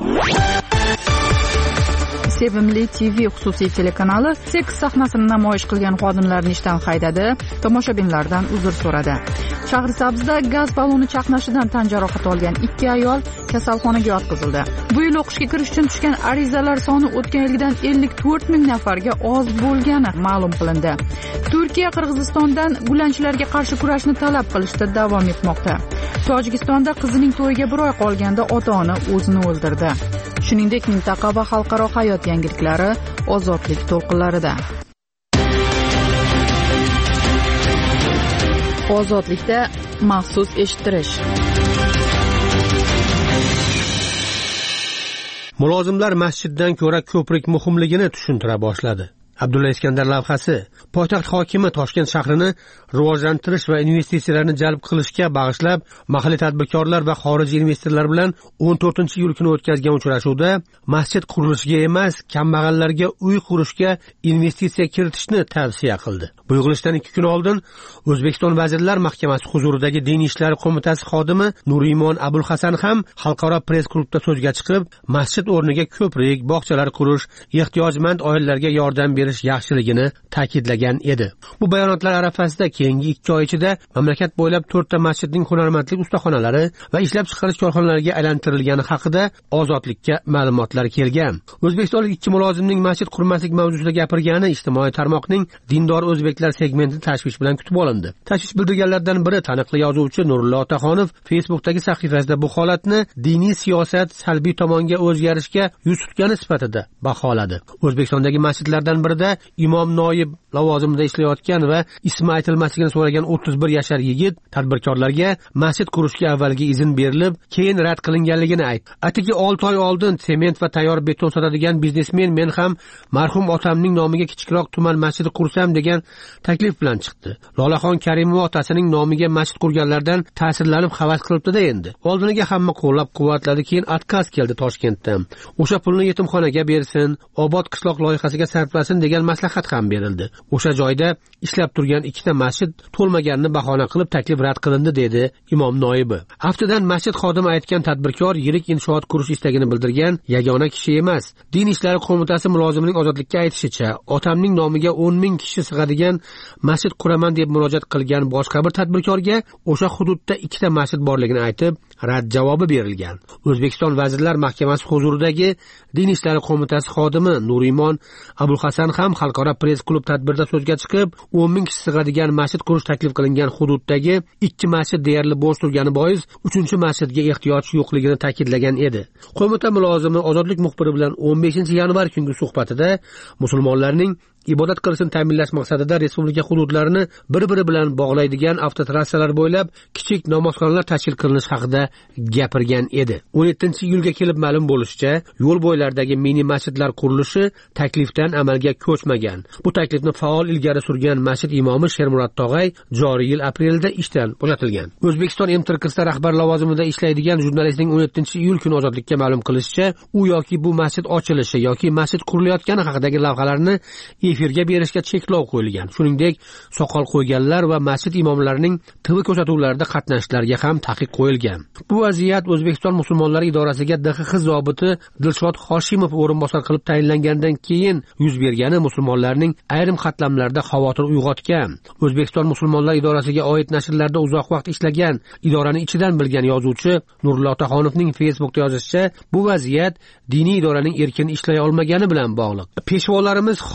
Sevimli TV xususiy telekanali seks sahnasini namoyish qilgan xodimlarni ishdan haydadi, tomoshabinlardan uzr so'radi. Shahrisabzda gaz balloni chaqnashidan tan jarohati olgan 2 ayol kasalxonaga yotqizildi. Bu yil o'qishga kirish uchun tushgan arizalar soni o'tgan yildan 54 ming nafarga oz bo'lgani ma'lum qilindi. Turkiya Qirg'izistondan gulanchilarga qarshi kurashni talab qilishda davom etmoqda. Tojikistonda qizining to'yiga bir oy qolganda ota-ona o'zini o'ldirdi. Shuningdek, mintaqa va xalqaro hayot yangiliklari ozodlik to'lqinlarida. Ozodlikda maxsus eshittirish. Mulozimlar masjiddan ko'ra ko'prik muhimligini tushuntira boshladi. Abdulla Iskandar lavhasi poytaxt hokimi Toshkent shahrini rivojlantirish va investitsiyalarni jalb qilishga bag'ishlab mahalliy tadbirkorlar va xorijiy investorlar bilan 14-iyul kuni o'tkazgan uchrashuvda masjid qurilishiga emas, kambag'allarga uy qurishga investitsiya kiritishni tavsiya qildi. Bu yig'ilishdan 2 kun oldin O'zbekiston Vazirlar Mahkamasi huzuridagi Diniy ishlar qo'mitasi xodimi Nurimon Abulhasan ham xalqaro press klubda so'zga chiqib, masjid o'rniga ko'prik, bog'chalar qurish, ehtiyojmand oilalarga yordam berish yaxshiligini ta'kidlagan edi. Bu bayonotlar arafasida keyingi 2 oy ichida mamlakat bo'ylab 4 ta masjidning hunarmandlik ustaxonalari va ishlab chiqarish korxonalariga aylantirilgani haqida Ozodlikka ma'lumotlar kelgan. O'zbekistonlik 2 mulozimning masjid qurmaslik mavzusida gapirgani ijtimoiy tarmoqning dindor o'zbeklar segmenti tashvish bilan kutib olindi. Tashvish bildirganlardan biri taniqli yozuvchi Nurullo Otaxonov Facebookdagi sahifasida bu holatni diniy siyosat salbiy tomonga o'zgarishga yuz tutgani sifatida baholadi. O'zbekistondagi masjidlardan birida imom noyib lavozimida ishlayotgan va ismi aytilmasligini so'ragan 31 yashar yigit tadbirkorlarga masjid qurishga avvalgi izn berilib, keyin rad qilinganligini aytdi. Atigi 6 oy oldin sement va tayyor beton sotadigan biznesmen men ham marhum otamning nomiga kichikroq tuman masjidi qursam degan taklif bilan chiqdi. Lolaxon Karimova otasining nomiga masjid qurganlardan ta'sirlanib havas qilibdi-da endi. Oldiniga hamma qo'llab-quvvatladi, keyin отказ keldi Toshkentdan. O'sha pulni yetimxonaga bersin, obod qishloq loyihasiga sarflasin degan maslahat ham berildi. O'sha joyda ishlab turgan 2 ta masjid to'lmaganini bahona qilib taklif rad qilindi, dedi imom noibi. Aftidan masjid xodimi aytgan tadbirkor yirik inshoot qurish istagini bildirgan yagona kishi emas. Din ishlari qo'mitasi mulozimining Ozodlikka aytishicha, otamning nomiga 10 ming kishi sig'adigan masjid quraman deb murojaat qilgan boshqa bir tadbirkorga o'sha hududda 2 ta masjid borligini aytib, rad javobi berilgan. O'zbekiston Vazirlar Mahkamasi huzuridagi Din ishlari qo'mitasi xodimi Nurimon Abulhasan ham xalqaro press klub tadbirida so'zga chiqib, 10 ming kishi sig'adigan masjid qurish taklif qilingan hududdagi 2 masjid deyarli bo'sh turgani bois 3-masjidga ehtiyoj yo'qligini ta'kidlagan edi. Qo'mita mulozimi Ozodlik muxbiri bilan 15-yanvar kungi suhbatida musulmonlarning ibodat qilishini ta'minlash maqsadida respublika hududlarini bir-biri bilan bog'laydigan avtotrassalar bo'ylab kichik namozxonalar tashkil qilinishi haqida gapirgan edi. 17-iyulga kelib ma'lum bo'lishicha, yo'l bo'ylaridagi mini masjidlar qurilishi taklifdan amalga ko'chmagan. Bu taklifni faol ilgari surgan masjid imomi Shermurod Tog'ay joriy yil aprelda ishdan bo'shatilgan. O'zbekiston MTRKSda rahbar lavozimida ishlaydigan jurnalistning 17-iyul kuni Ozodlikka ma'lum qilishicha, u yoki bu masjid ochilishi yoki masjid qurilayotgani haqidagi lavhalarni efirga berishga cheklov qo'yilgan. Shuningdek, soqol qo'yganlar va masjid imomlarining TV ko'rsatuvlarida qatnashishlariga ham taqiq qo'yilgan. Bu vaziyat O'zbekiston musulmonlari idorasiga DXX zobiti Dilshod Hoshimov o'rinbosar qilib tayinlangandan keyin yuz bergani musulmonlarning ayrim qatlamlarida xavotir uyg'otgan. O'zbekiston musulmonlar idorasiga oid nashrlarda uzoq vaqt ishlagan, idorani ichidan bilgan yozuvchi Nurullo Otaxonovning Facebookda yozishicha, bu vaziyat diniy idoraning erkin ishlay olmagani bilan bog'liq. Peshvolarimiz xol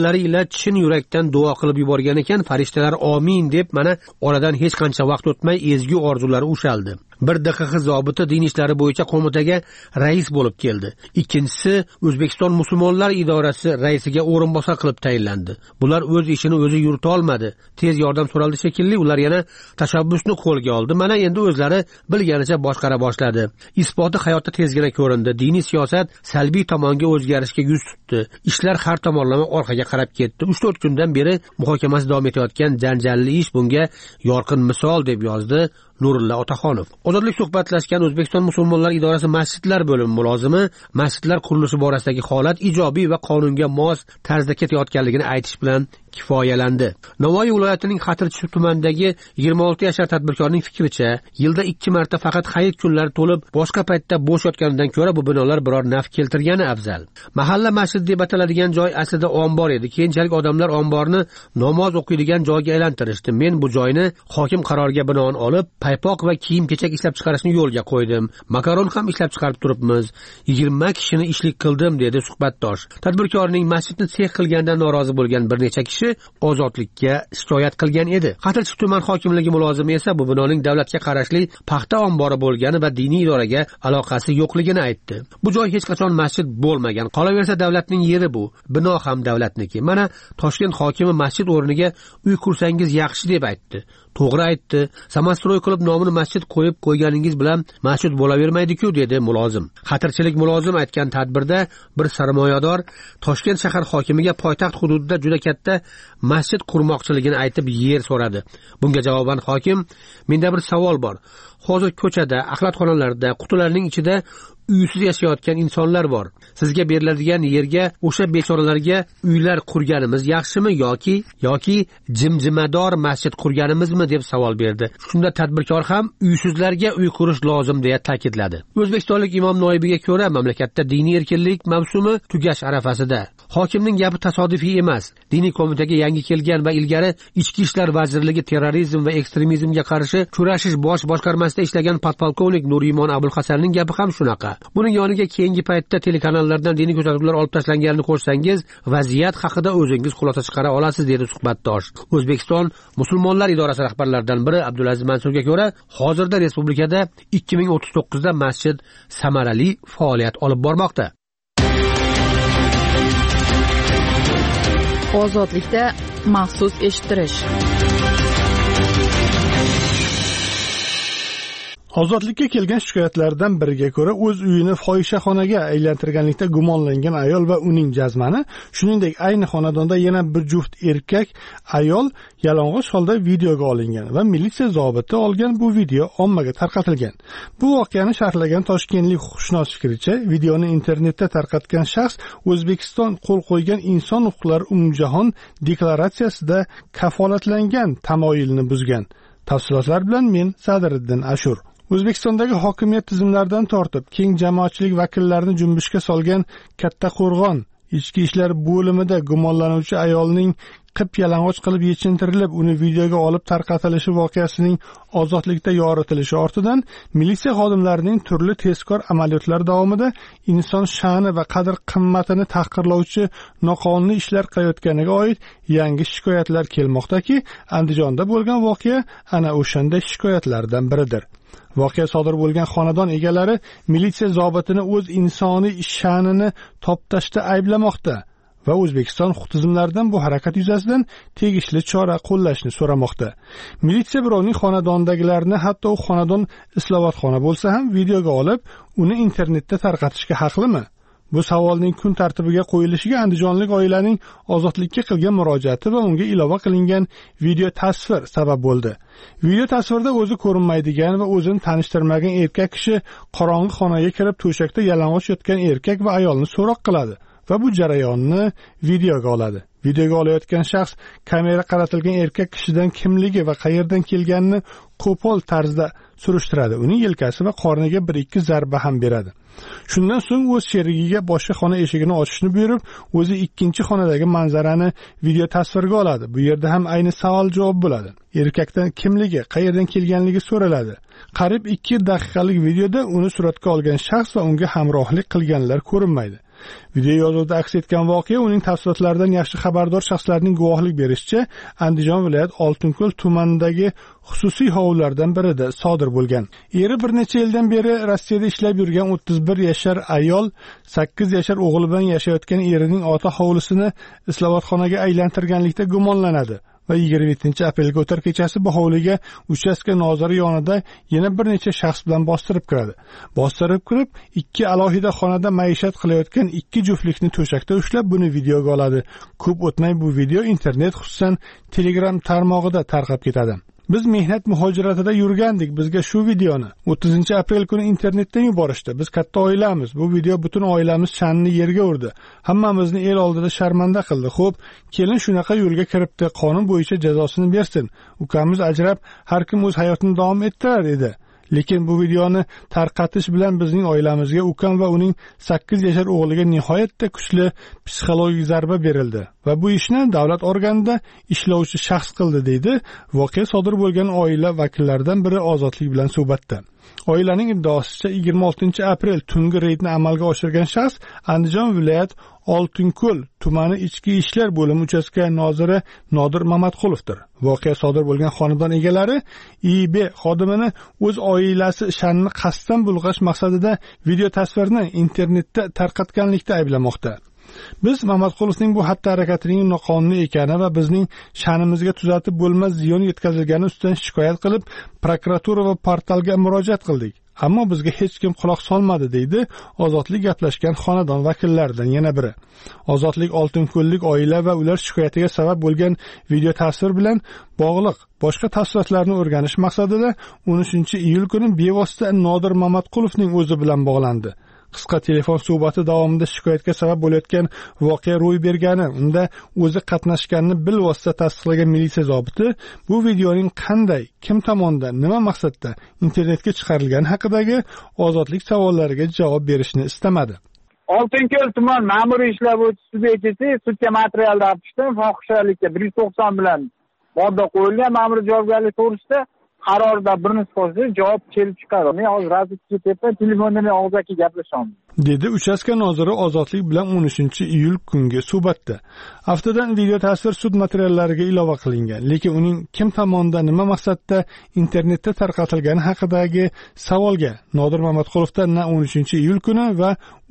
qo'llari ila chin yurakdan duo qilib yuborgan ekan. Farishtalar amin deb, mana oradan hech qancha vaqt o'tmay ezgu orzulari ushaldi. Bir DXX zobiti din ishlari bo'yicha qo'mitaga rais bo'lib keldi. Ikkinchisi O'zbekiston musulmonlar idorasi raisiga o'rinbosar qilib tayinlandi. Bular o'z ishini o'zi yurita olmadi. Tez yordam so'raldi shekilli, ular yana tashabbusni qo'lga oldi. Mana endi o'zlari bilganicha boshqara boshladi. Isboti hayotda tezgina ko'rindi. Diniy siyosat salbiy tomonga o'zgarishga yuz tutdi. Ishlar har tomonlama orqaga qarab ketdi. 3-4 kundan beri muhokamasi davom etayotgan janjalli ish bunga yorqin misol deb yozdi Nurulla Otaxonov. Ozodlik suhbatlashgan O'zbekiston musulmonlar idorasi masjidlar bo'limi mulozimi masjidlar qurilishi borasidagi holat ijobiy va qonunga mos tarzda ketayotganligini aytish bilan kifoyalandi. Navoiy viloyatining Xatirchi tumanidagi 26 yashar tadbirkorning fikricha, yilda 2 marta faqat hayit kunlari to'lib, boshqa paytda bo'sh yotganidan ko'ra bu binolar biror naf keltirgani afzal. Mahalla masjid deb ataladigan joy aslida ombor edi. Keyinchalik odamlar omborni namoz o'qiydigan joyga aylantirishdi. Men bu joyni hokim qaroriga binoan olib, paypoq va kiyim-kechak ishlab chiqarishni yo'lga qo'ydim. Makaron ham ishlab chiqarib turibmiz. 20 kishini ishlik qildim dedi suhbatdosh. Tadbirkorning masjidni sex qilgandan norozi bo'lgan bir necha kishi ozodlikka shikoyat qilgan edi. Xatirchi tuman hokimligi mulozimi esa bu binoning davlatga qarashli paxta ombori bo'lgani va diniy idoraga aloqasi yo'qligini aytdi. Bu joy hech qachon masjid bo'lmagan. Qolaversa davlatning yeri bu. Bino ham davlatniki. Mana Toshkent hokimi masjid o'rniga uy qursangiz yaxshi deb aytdi. To'g'ri aytdi. Samastroy qilib nomini masjid qo'yib qo'yganingiz bilan masjid bo'lavermaydi-ku dedi mulozim. Xatirchilik mulozim aytgan tadbirda bir sarmoyador Toshkent shahar hokimiga poytaxt hududida juda katta masjid qurmoqchiligini aytib yer so'radi. Bunga javoban hokim: "Menda bir savol bor. Hozir ko'chada, axlatxonalarda, qutilarning ichida uysiz yashayotgan insonlar bor. Sizga beriladigan yerga o'sha bechoralarga uylar qurganimiz yaxshimi yoki jimjimador masjid qurganimizmi?" deb savol berdi. Shunda tadbirkor ham uysizlarga uy qurish lozim deya ta'kidladi. O'zbekistonlik imom noibiga ko'ra, mamlakatda diniy erkinlik mavsumi tugash arafasida. Hokimning gapi tasodifiy emas. Diniy qo'mitaga yangi kelgan va ilgari Ichki ishlar vazirligi terrorizm va ekstremizmga qarshi kurashish bosh boshqarmasida ishlagan podpolkovnik Nurimon Abulhasanning gapi ham shunaqa. Buning yoniga keyingi paytda telekanallardan diniy ko'rsatuvlar olib tashlanganini ko'rsangiz, vaziyat haqida o'zingiz xulosa chiqara olasiz dedi suhbatdosh. O'zbekiston musulmonlar idorasi rahbarlaridan biri Abdulaziz Mansurga ko'ra, hozirda respublikada 2039 da masjid samarali faoliyat olib bormoqda. Ozodlikda maxsus eshittirish. Ozodlikka kelgan shikoyatlardan biriga ko'ra, o'z uyini fohishaxonaga aylantirganlikda gumonlangan ayol va uning jazmani, shuningdek ayni xonadonda yana bir juft erkak ayol yalang'och holda videoga olingan va militsiya zobiti olgan bu video ommaga tarqatilgan. Bu voqeani sharhlagan toshkentlik huquqshunos fikricha, videoni internetda tarqatgan shaxs O'zbekiston qo'l qo'ygan inson huquqlari umumjahon deklaratsiyasida kafolatlangan tamoyilni buzgan. Tafsilotlar bilan men Sadriddin Ashur. O'zbekistondagi hokimiyat tizimlaridan tortib, keng jamoatchilik vakillarini junbushga solgan Kattaqo'rg'on ichki ishlar bo'limida gumonlanuvchi ayolning qip-yalang'och qilib yechintirilib, uni videoga olib tarqatilishi voqeasining ozodlikda yoritilishi ortidan militsiya xodimlarining turli tezkor amaliyotlari davomida inson sha'ni va qadr-qimmatini tahqirlovchi noqonuniy ishlar qilayotganiga oid yangi shikoyatlar kelmoqdaki, Andijonda bo'lgan voqea ana o'shanday shikoyatlardan biridir. Voqea sodir bo'lgan xonadon egalari militsiya zobitini o'z insoniy sha'nini toptashda ayblamoqda va O'zbekiston huquq tizimlaridan bu harakat yuzasidan tegishli chora qo'llashni so'ramoqda. Militsiya birovning xonadonidagilarni, hatto u xonadon islohotxona bo'lsa ham videoga olib, uni internetda tarqatishga haqlimi? Bu savolning kun tartibiga qo'yilishiga andijonlik oilaning ozodlikka qilgan murojaati va unga ilova qilingan video tasvir sabab bo'ldi. Video tasvirda o'zi ko'rinmaydigan va o'zini tanishtirmagan erkak kishi qorong'i xonaga kirib, to'shakda yalang'och yotgan erkak va ayolni so'roq qiladi va bu jarayonni videoga oladi. Videoga olayotgan shaxs kamera qaratilgan erkak kishidan kimligi va qayerdan kelganini qo'pol tarzda surishtiradi. Uning yelkasi va qorniga 1-2 zarba ham beradi. Shundan so'ng o'z sherigiga boshqa xona eshigini ochishni buyurib, o'zi ikkinchi xonadagi manzarani video tasvirga oladi. Bu yerda ham ayni savol-javob bo'ladi. Erkakdan kimligi, qayerdan kelganligi so'raladi. Qariyb 2 daqiqalik videoda uni suratga olgan shaxs va unga hamrohlik qilganlar ko'rinmaydi. Video yozuvida aks etgan voqea uning tafsilotlaridan yaxshi xabardor shaxslarning guvohlik berishicha Andijon viloyat Oltinko'l tumanidagi xususiy hovlilardan birida sodir bo'lgan. Eri bir necha yildan beri Rossiyada ishlab yurgan 31 yashar ayol 8 yashar o'g'li bilan yashayotgan erining ota hovlisini islohotxonaga aylantirganlikda gumonlanadi va 27-aprelga o'tar kechasi bu hovliga uchastka noziri yonida yana bir necha shaxs bilan bostirib kiradi. Bostirib kirib, ikki alohida xonada maishat qilayotgan ikki juftlikni to'shakda ushlab buni videoga oladi. Ko'p o'tmay bu video internet, xususan Telegram tarmog'ida tarqab ketadi. Biz mehnat muhojiratida yurgandik. Bizga shu videoni 30-aprel kuni internetdan yuborishdi. Biz katta oilamiz. Bu video butun oilamiz sha'nini yerga urdi. Hammamizni el oldida sharmanda qildi. Xo'p, kelin shunaqa yo'lga kiribdi. Qonun bo'yicha jazosini bersin. Ukamiz ajrab har kim o'z hayotini davom ettirar edi. Lekin bu videoni tarqatish bilan bizning oilamizga, ukam va uning 8 yashar o'g'liga nihoyatda kuchli psixologik zarba berildi va bu ishni davlat organida ishlovchi shaxs qildi, deydi voqea sodir bo'lgan oila vakillaridan biri Ozodlik bilan suhbatda. Oilaning iddaosicha 26-aprel tungi reydni amalga oshirgan shaxs Andijon viloyat Oltinko'l tumani ichki ishlar bo'limi uchastka noziri Nodir Mamatqulovdir. Voqea sodir bo'lgan xonadon egalari IB xodimini o'z oilasi sha'nini qasddan bulg'ash maqsadida video tasvirni internetda tarqatganlikda ayblamoqda. Biz Mamatqulovning bu xatti-harakatining noqonuniy ekani va bizning sha'nimizga tuzatib bo'lmas ziyon yetkazilgani ustidan shikoyat qilib, prokuratura va portalga murojaat qildik. Ammo bizga hech kim quloq solmadi, deydi Ozodlik gaplashgan xonadon vakillaridan yana biri. Ozodlik Oltinko'llik oila va ular shikoyatiga sabab bo'lgan video tasvir bilan bog'liq boshqa tafsilotlarni o'rganish maqsadida 13-iyul kuni bevosita Nodir Mamatqulovning o'zi bilan bog'landi. Qisqa telefon suhbati davomida shikoyatga sabab bo'layotgan voqea ro'y bergani, unda o'zi qatnashganini bilvosita tasdiqlagan militsiya zobiti bu videoning qanday, kim tomonidan, nima maqsadda internetga chiqarilgani haqidagi Ozodlik savollariga javob berishni istamadi. Oltinko'l tuman ma'muriy ishlar bo'yicha subyekti sudga material topishdan fohishalikka 190 bilan modda qo'yilgan ma'muriy javobgarlik to'g'risida qarorda bir nusxasi javob kelib chiqadi. Men hozir razvedka ketyapman, telefondan og'zaki gaplashaman, dedi uchastka noziri Ozodlik bilan 13-iyul kungi suhbatda. Haftadan video tasvir sud materiallariga ilova qilingan, lekin uning kim tomonidan, nima maqsadda internetda tarqatilgani haqidagi savolga Nodir Mamatqulovdan na 13-iyul kuni va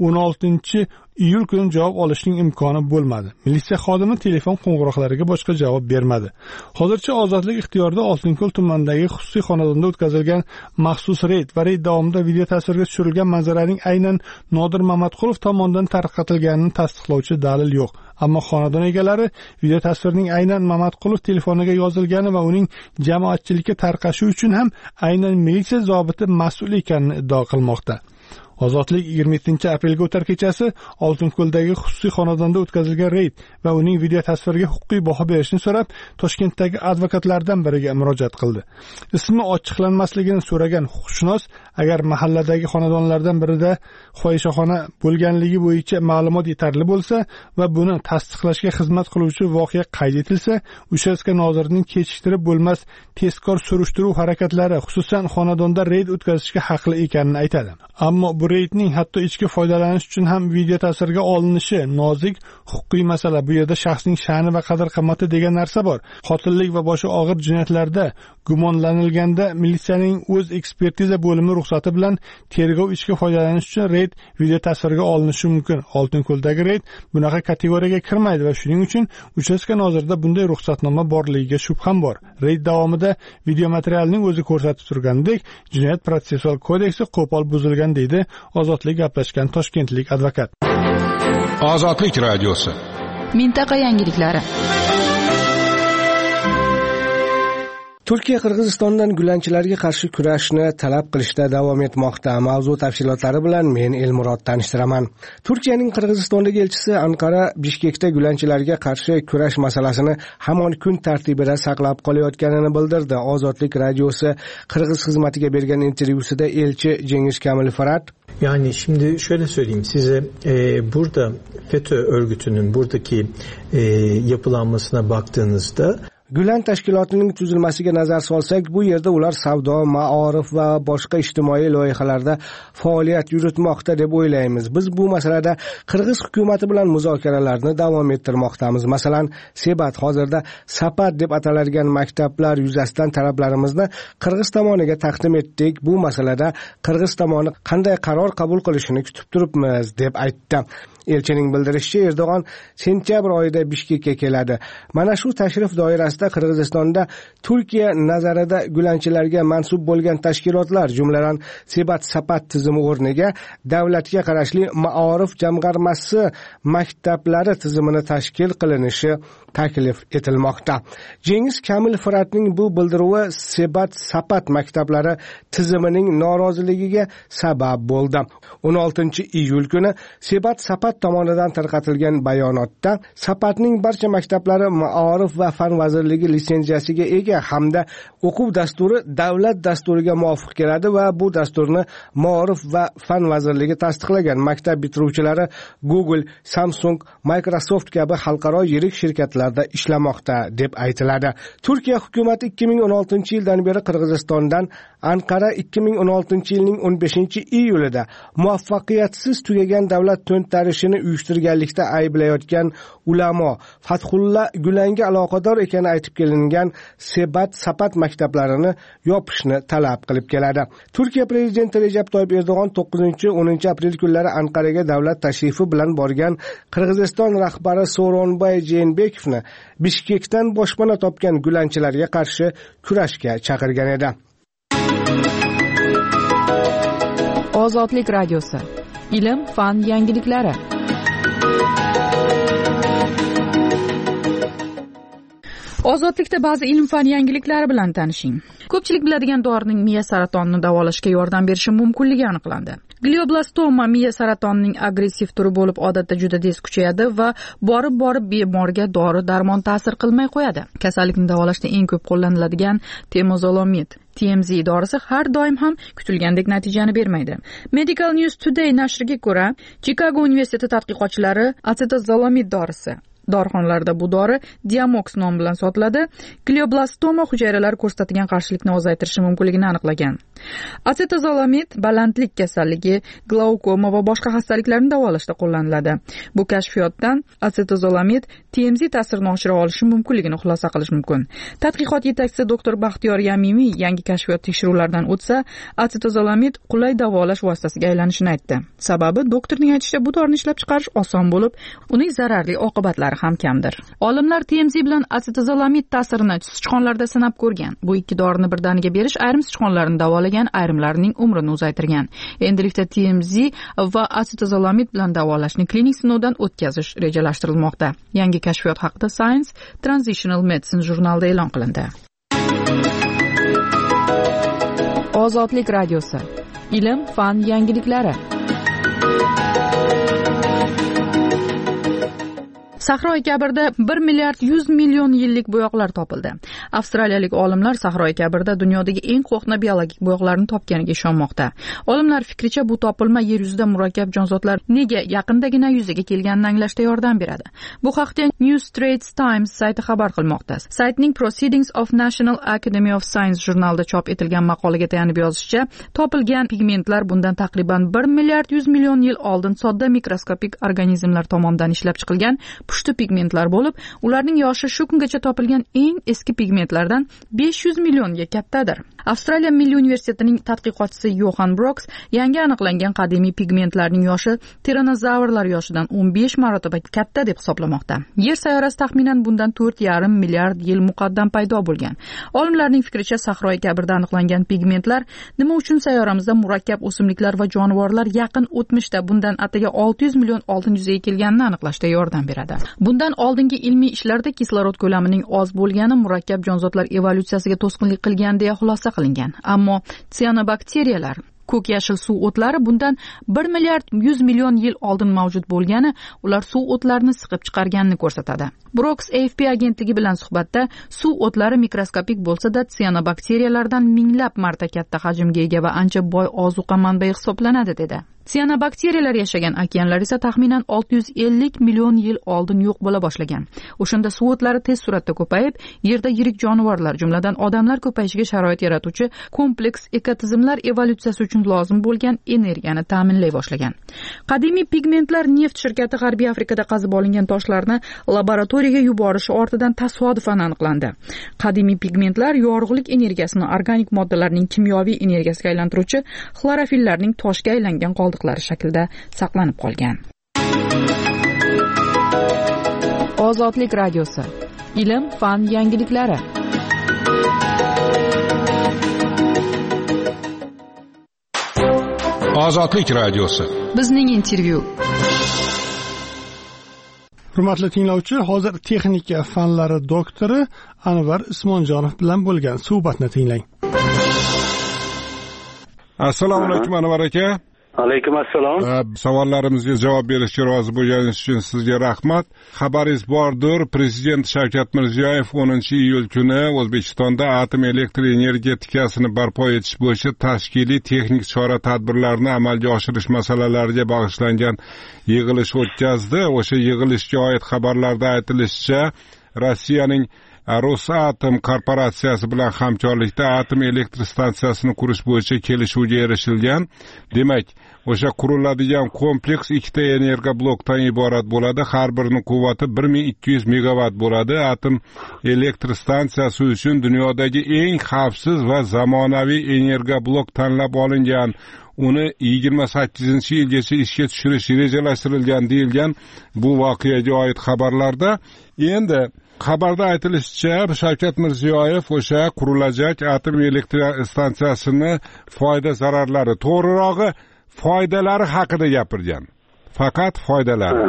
16-iyul kuni javob olishning imkoni bo'lmadi. Militsiya xodimi telefon qo'ng'iroqlariga boshqa javob bermadi. Hozircha Ozodlik ixtiyorida Oltinko'l tumanidagi xususiy xonadonda o'tkazilgan maxsus reyd va reyd davomida video tasvirga tushirilgan manzaraning aynan Nodir Mamatqulov tomonidan tarqatilganini tasdiqlovchi dalil yo'q. Ammo xonadon egalari video tasvirning aynan Mamatqulov telefoniga yozilgani va uning jamoatchilikka tarqashi uchun ham aynan militsiya zobiti mas'ul ekanini iddao qilmoqda. Ozodlik 27-aprelga o'tar kechasi Oltinko'ldagi xususiy xonadonda o'tkazilgan reyd va uning video tasviriga huquqiy baho berishni so'rab Toshkentdagi advokatlardan biriga murojaat qildi. Ismi ochiqlanmasligini so'ragan huquqshunos agar mahalladagi xonadonlardan birida fohishaxona bo'lganligi bo'yicha ma'lumot yetarli bo'lsa va buni tasdiqlashga xizmat qiluvchi voqea qayd etilsa, uchastka nozirining kechiktirib bo'lmas tezkor surishtiruv harakatlari, xususan xonadonda reyd o'tkazishga haqli ekanini aytadi. Ammo bu reydning hatto ichki foydalanish uchun ham video tasvirga olinishi nozik huquqiy masala. Bu yerda shaxsning sha'ni va qadr-qimmati degan narsa bor. Qotillik va boshqa og'ir jinoyatlarda gumonlanilganda militsiyaning o'z ekspertiza bo'limi ruxsati bilan tergov ichki foydalanish uchun reyd video tasvirga olinishi mumkin. Oltinko'ldagi reyd bunaqa kategoriyaga kirmaydi va shuning uchun uchastka nozirida bunday ruxsatnoma borligiga shubham bor. Reyd davomida video materialning o'zi ko'rsatib turgandek, Jinoyat protsessual kodeksi qo'pol buzilgan, deydi Ozodlik gaplashgan toshkentlik advokat. Ozodlik radiosi. Mintaqa yangiliklari. Turkiya Qirg'izistondan gulanchilarga qarshi kurashni talab qilishda davom etmoqda. Mavzu tafsilotlari bilan men Elmurod tanishtiraman. Turkiyaning Qirg'izistondagi elchisi Anqara Bishkekda gulanchilarga qarshi kurash masalasini hamon kun tartibida saqlab qolayotganini bildirdi. Ozodlik radiosi Qirg'iz xizmatiga bergan intervyusida elchi Cengiz Kamil Farad, yani şimdi şöyle söyleyeyim size, burada FETÖ örgütünün buradaki yapılanmasına baktığınızda Gulen tashkilotining tuzilmasiga nazar solsak, bu yerda ular savdo, maorif va boshqa ijtimoiy loyihalarda faoliyat yuritmoqda deb o'ylaymiz. Biz bu masalada Qirg'iz hukumati bilan muzokaralarni davom ettirmoqdamiz. Masalan, Sebat hozirda Sapat deb ataladigan maktablar yuzasidan talablarimizni Qirg'iz tomoniga taqdim etdik. Bu masalada Qirg'iz tomoni qanday qaror qabul qilishini kutib turibmiz deb aytdi. Elchining bildirishicha, Erdo'g'on sentyabr oyida Bishkekka keladi. Mana shu tashrif doirasida Qirg'izistonda Turkiya nazarida gulanchilarga mansub bo'lgan tashkilotlar, jumladan Sebat Sapat tizimi o'rniga davlatga qarashli Maorif jamg'armasi maktablari tizimini tashkil qilinishi taklif etilmoqda. Cengiz Kamil Fıratning bu bildiruvi Sebat Sapat maktablari tizimining noroziligiga sabab bo'ldi. 16-iyul kuni Sebat Sapat tomonidan tarqatilgan bayonotda Sapatning barcha maktablari Maorif va fan vazirligi litsenziyasiga ega hamda o'quv dasturi davlat dasturiga muvofiq keladi va bu dasturni Maorif va fan vazirligi tasdiqlagan. Maktab bitiruvchilari Google, Samsung, Microsoft kabi xalqaro yirik shirkatlarda ishlamoqda deb aytiladi. Turkiya hukumati 2016-yildan beri Qirg'izistondan Anqara 2016-yilning 15-iyulida muvaffaqiyatsiz tugagan davlat to'ntarishini uyushtirganlikda ayblayotgan ulamo Fathulla Gulanga aloqador ekani aytib kelingan Sebat Sapat maktablarini yopishni talab qilib keladi. Turkiya prezidenti Recep Tayyip Erdo'g'on 9-10 aprel kunlari Anqaraga davlat tashrifi bilan borgan Qirg'iziston rahbari Sooronbay Jeenbekovni Bishkekdan boshpana topgan gulanchilarga qarshi kurashga chaqirgan edi. Ozodlik radiosi. Ilm, fan yangiliklari. Ozodlikda ba'zi ilm-fan yangiliklari bilan tanishing. Ko'pchilik biladigan dorining miya saratonini davolashga yordam berishi mumkinligi aniqlandi. Glioblastoma miya saratonining agressiv turi bo'lib, odatda juda tez kuchayadi va borib bemorga dori-darmon ta'sir qilmay qo'yadi. Kasallikni davolashda eng ko'p qo'llaniladigan temozolomid TMZ dorisi har doim ham kutilgandek natijani bermaydi. Medical News Today nashriga ko'ra, Chicago universiteti tadqiqotchilari acetazolomid dorisi dorixonalarda bu dori Diamox nomi bilan sotiladi. Glioblastoma hujayralari ko'rsatgan qarshilikni ozaytirishi mumkinligini aniqlagan. Acetazolomid balandlik kasalligi, glaukoma va boshqa xastaliklarni davolashda qo'llaniladi. Bu kashfiyotdan acetazolomid TMZ ta'sirini oshira olishi mumkinligini xulosa qilish mumkin. Tadqiqot yetakchisi doktor Baxtiyor Yamimiy yangi kashfiyot tekshiruvlaridan o'tsa, acetazolomid qulay davolash vositasiga aylanishini aytdi. Sababi doktorning aytishicha, bu dorini ishlab chiqarish oson bo'lib, uning zararli oqibatlari ham kamdir. Olimlar TMZ bilan acetazolomid ta'sirini sichqonlarda sinab ko'rgan. Bu ikki dorini birdaniga berish ayrim sichqonlarni davolagan, ayrimlarining umrini uzaytirgan. Endilikda TMZ va acetazolomid bilan davolashni klinik sinovdan o'tkazish rejalashtirilmoqda. Yangi kashfiyot haqida Science Transitional Medicine jurnalida e'lon qilindi. Ozodlik radiosi. Ilm, fan yangiliklari. Sahro Kabirda 1 milliard 100 million yillik bo'yoqlar topildi. Avstraliyalik olimlar Sahro Kabirda dunyodagi eng qo'hna biologik bo'yoqlarni topganiga ishonmoqda. Olimlar fikricha, bu topilma yer yuzida murakkab jonzotlar nega yaqindagina yuzaga kelganini anglashda yordam beradi. Bu haqda New Straits Times sayti xabar qilmoqda. Saytning Proceedings of National Academy of Science jurnalida chop etilgan maqolaga tayanib yozishicha, topilgan pigmentlar bundan taqriban 1 milliard 100 million yil oldin sodda mikroskopik organizmlar tomonidan ishlab chiqilgan pushti pigmentlar bo'lib, ularning yoshi shu kungacha topilgan eng eski pigmentlardan 500 millionga kattadir. Avstraliya Milliy universitetining tadqiqotchisi Johan Brooks yangi aniqlangan qadimiy pigmentlarning yoshi tiranozavrlar yoshidan 15 marotaba katta deb hisoblamoqda. Yer sayyorasi taxminan bundan 4,5 milliard yil muqaddam paydo bo'lgan. Olimlarning fikricha, Sahro Kabirda aniqlangan pigmentlar nima uchun sayyoramizda murakkab o'simliklar va jonivorlar yaqin o'tmishda bundan ataga 600 million oldin yuzaga kelganini aniqlashda yordam beradi. Bundan oldingi ilmiy ishlarda kislorod ko'lamining oz bo'lgani murakkab jonzotlar evolyutsiyasiga to'sqinlik qilgan deya xulosa qilingan. Ammo sianobakteriyalar, ko'k yashil suv o'tlari bundan 1 milliard 100 million yil oldin mavjud bo'lgani, ular suv o'tlarini siqib chiqarganini ko'rsatadi. Brooks AFP agentligi bilan suhbatda suv o'tlari mikroskopik bo'lsa-da, sianobakteriyalardan minglab marta katta hajmga ega va ancha boy ozuqa manbai hisoblanadi dedi. Siyanobakteriyalar yashagan okeanlar esa taxminan 650 million yil oldin yo'q bo'la boshlagan. O'shanda suv o'tlari tez suratda ko'payib, yerda yirik jonivorlar, jumladan odamlar ko'payishiga sharoit yaratuvchi kompleks ekotizimlar evolyutsiyasi uchun lozim bo'lgan energiyani ta'minlay boshlagan. Qadimiy pigmentlar neft shirkati G'arbiy Afrikada qazib olingan toshlarni laboratoriyaga yuborishi ortidan tasodifan aniqlandi. Qadimiy pigmentlar yorug'lik energiyasini organik moddalarning kimyoviy energiyasiga aylantiruvchi xlorofillarning toshga aylangan qoldiqlari shaklida saqlanib qolgan. Ozodlik radiosi. Ilm, fan yangiliklari. Ozodlik radiosi. Bizning intervyu. Hurmatli tinglovchi, hozir texnika fanlari doktori Anvar Ismonjonov bilan bo'lgan suhbatni tinglang. Assalomu alaykum Anvar aka. Alaykum assalom. Savollarimizga javob berishga rozi bo'lganingiz uchun sizga rahmat. Xabaringiz bordir, Prezident Shavkat Mirziyoyev 10-iyul kuni O'zbekistonda atom elektr energetikasini barpo etish bo'yicha tashkiliy texnik chora-tadbirlarni amalga oshirish masalalariga bag'ishlangan yig'ilish o'tkazdi. O'sha yig'ilishga oid xabarlarda aytilishicha, Rossiyaning Rosatom korporatsiyasi bilan hamkorlikda atom elektr stansiyasini qurish bo'yicha kelishuvga erishilgan. Demak, o'sha quriladigan kompleks ikkita energoblokdan iborat bo'ladi. Har birining quvvati 1200 megavat bo'ladi. Atom elektr stansiyasi uchun dunyodagi eng xavfsiz va zamonaviy energoblok tanlab olingan. Uni 28-yilgacha ishga tushirish rejalashtirilgan deyilgan bu voqeaga oid xabarlarda. Endi xabarda aytilishicha, Shavkat Mirziyoyev o'sha qurilajak atom elektr stansiyasini foyda zararlari, to'g'rirog'i foydalari haqida gapirgan. Faqat foydalari.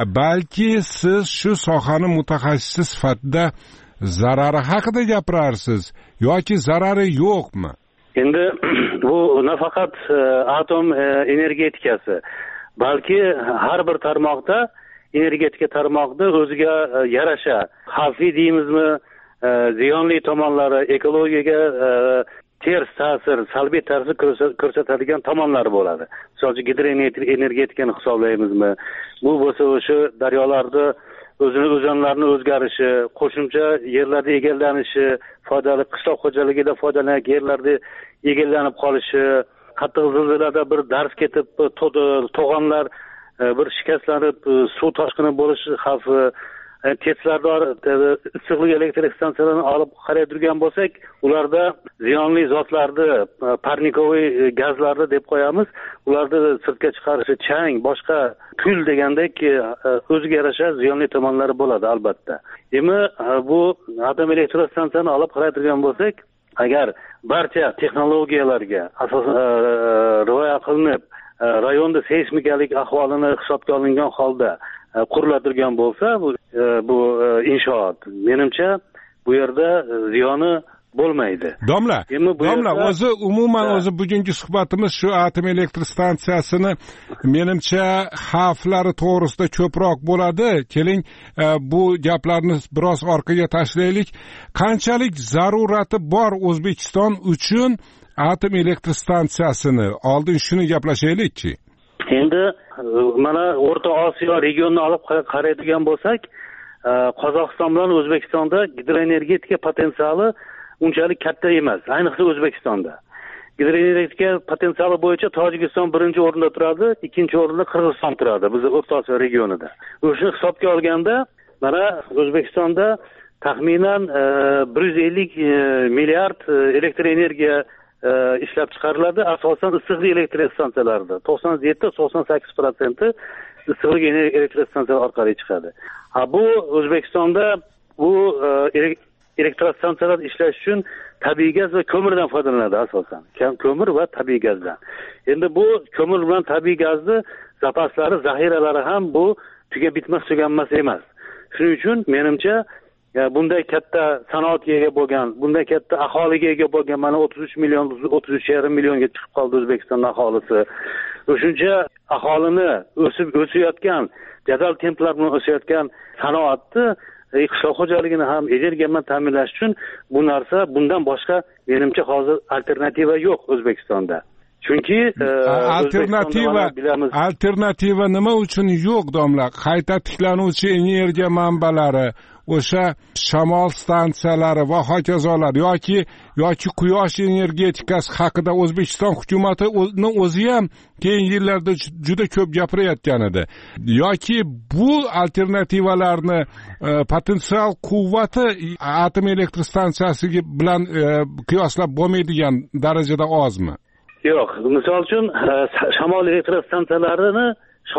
Balki siz shu sohani mutaxassisi sifatida zarari haqida gapirarsiz yoki zarari yo'qmi? Endi bu nafaqat atom energetikasi, balki har bir tarmoqda energetika tarmog'ida o'ziga yarasha xavfli deymizmi, ziyonli tomonlari, ekologiyaga ters ta'sir, salbiy ta'sir ko'rsatadigan tomonlari bo'ladi. Masalan, gidroenergetikani hisoblaymizmi? Bu bo'lsa o'sha daryolarda o'zanlarni o'zgarishi, qo'shimcha yerlarda egallanishi, foydali qishloq xo'jaligida foydalangan yerlarda egallanib qolishi, qattiq zilzilada bir dars ketib, to'g'onlar bir shikastlanib, suv toshqini bo'lish xavfi, TEClarda issiqlik elektr stansiyalarini olib qaraydigan bo'lsak, ularda ziyonli zotlarni, parnikovoy gazlarni deb qo'yamiz, ularni sirtga chiqarishi, chang, boshqa kul degandek o'ziga yarasha ziyonli tomonlari bo'ladi albatta. Endi bu atom elektr stansiyani olib qaraydigan bo'lsak, agar barcha texnologiyalarga asosan rioya qilinib, rayonda seysmikalik ahvolini hisobga olingan holda quriladirgan bo'lsa, bu inshoot, menimcha bu yerda ziyoni bo'lmaydi. Domla, o'zi umuman bugungi suhbatimiz shu atom elektr stansiyasini menimcha xavflari to'g'risida ko'proq bo'ladi. Keling, bu gaplarni biroz orqaga tashlaylik. Qanchalik zarurati bor O'zbekiston uchun atom elektr stansiyasini? Oldin shuni gaplashaylikchi. Endi mana O'rta Osiyo regionini olib qaraydigan bo'lsak, Qozog'iston bilan O'zbekistonda gidroenergetika potensiali unchalik katta emas, ayniqsa O'zbekistonda. Gidroenergetika potensiali bo'yicha Tojikiston birinchi o'rinda turadi, ikkinchi o'rinda Qirg'iziston turadi biz O'rta Osiyo regionida. O'shani hisobga olganda, mana O'zbekistonda taxminan 150 milliard elektr energiya ishlab chiqariladi, asosan issiqlik elektr stansiyalarida 97-98% issiqlik elektr stansiyalari orqali chiqadi. Bu O'zbekistonda bu elektrostansiyalar ishlash uchun tabiiy gaz va ko'mirdan foydalanadi asosan. Ko'mir va tabiiy gazdan. Endi bu ko'mir bilan tabiiy gazni zapaslari, zaxiralari ham bu tugab bitmas, tuganmas emas. Shuning uchun menimcha bunday katta sanoatga ega bo'lgan, bunday katta aholiga ega bo'lgan, mana 33,5 millionga chiqib qoldi O'zbekiston aholisi. O'shuncha aholini o'sayotgan, jadal templar bilan o'sayotgan sanoatni, qishloq xo'jaligini ham energiya bilan ta'minlash uchun bu narsa, bundan boshqa menimcha hozir alternativa yo'q O'zbekistonda. chunki alternativa nima uchun yo'q domla? Qayta tiklanuvchi energiya manbalari, o'sha shamol stansiyalari va hokazolar yoki quyosh energetikasi haqida O'zbekiston hukumatining o'zi ham keyingi yillarda juda ko'p gapirayotgan edi. Yoki bu alternativalarni potensial quvvati atom elektr stansiyasi bilan qiyoslab bo'lmaydigan darajada ozmi? Yo'q, misol uchun shamol elektr stansiyalarini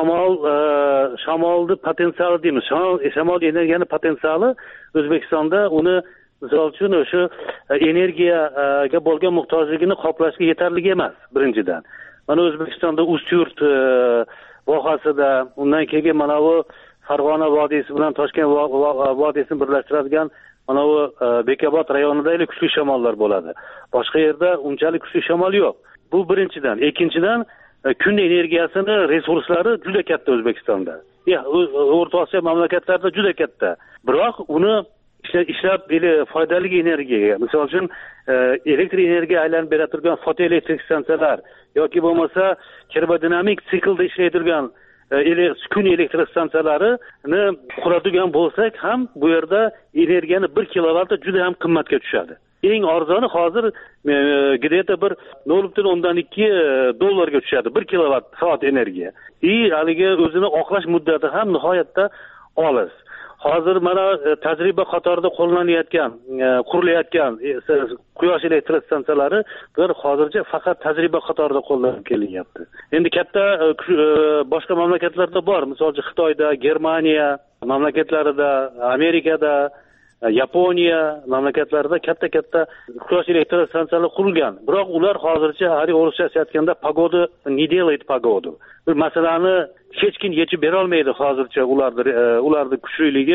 shamolni potensiali deymiz. Shamol energiyani potensiali O'zbekistonda uni misol uchun o'sha energiyaga bo'lgan muhtojligini qoplashga yetarli emas, birinchidan. Mana O'zbekistonda Ustyurt vohasida, undan keyin mana bu Farg'ona vodiysi bilan Toshkent vodiysini birlashtiradigan mana bu Bekobod rayonida kuchli shamollar bo'ladi. Boshqa yerda unchalik kuchli shamol yo'q. Bu birinchidan. Ikkinchidan, kun energiyasini resurslari juda katta O'zbekistonda. O'rta Osiyo mamlakatlarida juda katta. Biroq uni ishlab foydali energiyaga, misol uchun elektr energiya aylanib bera turgan fotoelektrik stansiyalar yoki bo'lmasa termodinamik siklda ishlaydigan kun elektr stansiyalarini quradigan bo'lsak ham bu yerda energiyani 1 kilovat juda ham qimmatga tushadi. Eng arzoni hozir где-то bir 0.2 dollarga tushadi 1 kilovat soat energiya. Haligi o'zini oqlash muddati ham nihoyatda olis. Hozir mana tajriba qatorida qurilayotgan quyosh elektr stansiyalari hozircha faqat tajriba qatorida qo'llanib kelinyapti. Endi katta boshqa mamlakatlarda bor, masalan Xitoyda, Germaniya mamlakatlarida, Amerikada, Yaponiya mamlakatlarida katta quyosh elektr stansiyalari qurilgan. Biroq ular hozircha o'rishcha aytganda pagoda не делает погоду. Bir masalani hech kim yechib bera olmaydi hozircha ularni kuchliligi,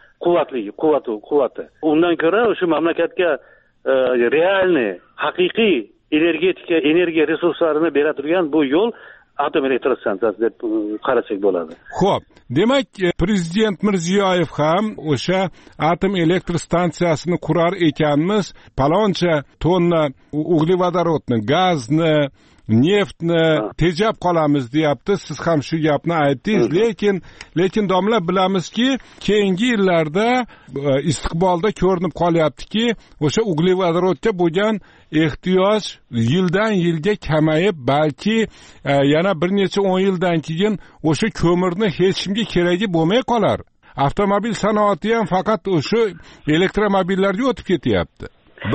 quvvati. Undan ko'ra o'sha mamlakatga realni, haqiqiy energiya resurslarini bera turgan bu yo'l atom elektr stansiyasi deb qarasak bo'ladi. Xo'p, demak prezident Mirziyoyev ham o'sha atom elektr stansiyasini qurar ekanmiz, paloncha tonna uglevodorodni, gazni, neftni tejab qolamiz deyapti. Siz ham shu gapni aytdingiz, lekin domla bilamizki, keyingi yillarda istiqbolda ko'rinib qolyaptiki, o'sha uglevodorodga bo'lgan ehtiyoj yildan yilga kamayib, balki yana bir necha 10 yildan keyin o'sha ko'mirni hech kimga keragi bo'lmay qolar. Avtomobil sanoati ham faqat o'sha elektromobillarga o'tib ketyapti.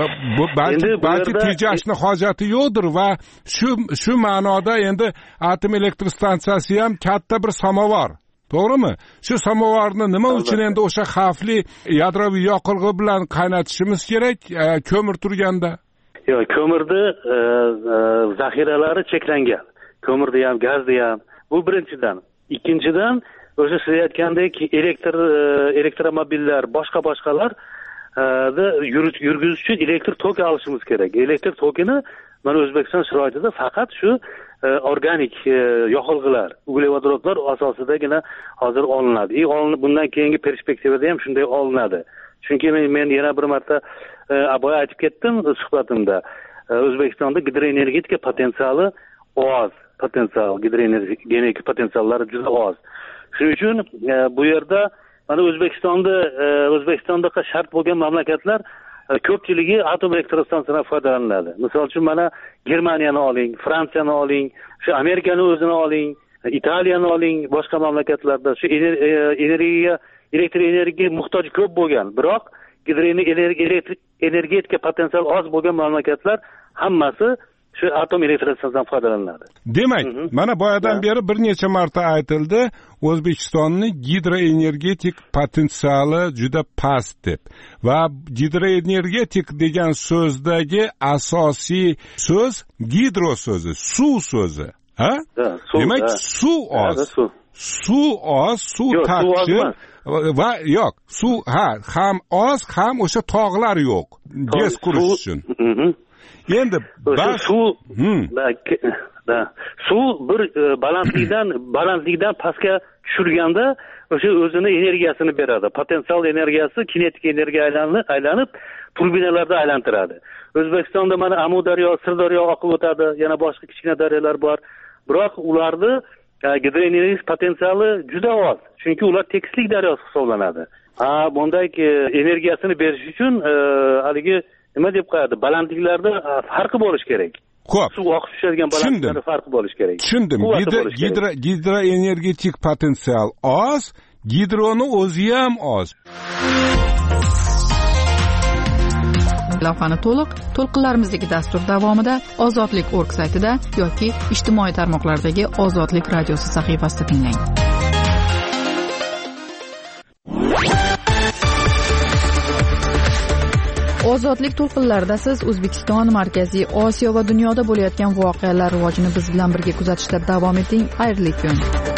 Balki tejashni hojati yo'qdir va shu ma'noda endi atom elektr stansiyasi ham katta bir samovar. To'g'rimi? Shu samovarni nima uchun endi o'sha xavfli yadroviy yoqilg'i bilan qaynatishimiz kerak ko'mir turganda? Yo'q, ko'mirni zaxiralari cheklangan. Ko'mirda ham, gazda ham. Bu birinchidan. Ikkinchidan, o'sha siz aytgandek elektromobillar, boshqalar yurgizish uchun elektr tok olishimiz kerak. Elektr tokini mana O'zbekiston sharoitida faqat shu organik yoqilg'ilar, uglevodorodlar asosidagina hozir olinadi. Bundan keyingi perspektivada ham shunday olinadi. Chunki men yana bir marta boya aytib ketdim suhbatimda. O'zbekistonda gidroenergetika potensiali oz, gidroenergetika potensiallari juda oz. Shuning uchun bu yerda mana O'zbekistonda shart bo'lgan mamlakatlar ko'pchiligi atom elektr stansiyasidan foydalanadi. Misol uchun mana Germaniyani oling, Fransiyani oling, shu Amerikani o'zini oling, Italiyani oling, boshqa mamlakatlarda shu elektr energiyaga muhtoj ko'p bo'lgan, biroq energetika potensiali oz bo'lgan mamlakatlar hammasi shu atom elektr stansiyasidan foydalanadi. Demak, mana boyadan beri bir necha marta aytildi, O'zbekistonning gidroenergetik potensiali juda past deb. Va gidroenergetik degan so'zdagi asosiy so'z gidro so'zi, suv so'zi. Ha? Demak, suv oz. Suv oz, suv taqchil va yo'q, suv ham oz, ham o'sha tog'lar yo'q. Gez qurish uchun. Endi suv bir balandlikdan pastga tushirganda o'sha o'zini energiyasini beradi. Potensial energiyasi kinetik energiya aylanib turbinalarda aylantiradi. O'zbekistonda mana Amu daryo, Sirdaryo oqib o'tadi, yana boshqa kichkina daryolar bor. Biroq ularni gidroenergetik potensiali juda oz, chunki ular tekislik daryosi hisoblanadi. Bunday energiyasini berish uchun haligi nima deb qo'yadi? Balandliklarda farqi bo'lish kerak. Ko'p. Suv oqib tushadigan balandliklarda farqi bo'lish kerak. Tushundim. Gidroenergetik potensial oz, gidroni o'zi ham oz. Lavhani to'lqinlarimizdagi dastur davomida Ozodlik.org saytida yoki ijtimoiy tarmoqlardagi Ozodlik radiosi sahifasida tinglang. Ozodlik to'lqinlarida siz O'zbekiston, Markaziy Osiyo va dunyoda bo'layotgan voqealar rivojini biz bilan birga kuzatishda davom eting. Xayrli kun.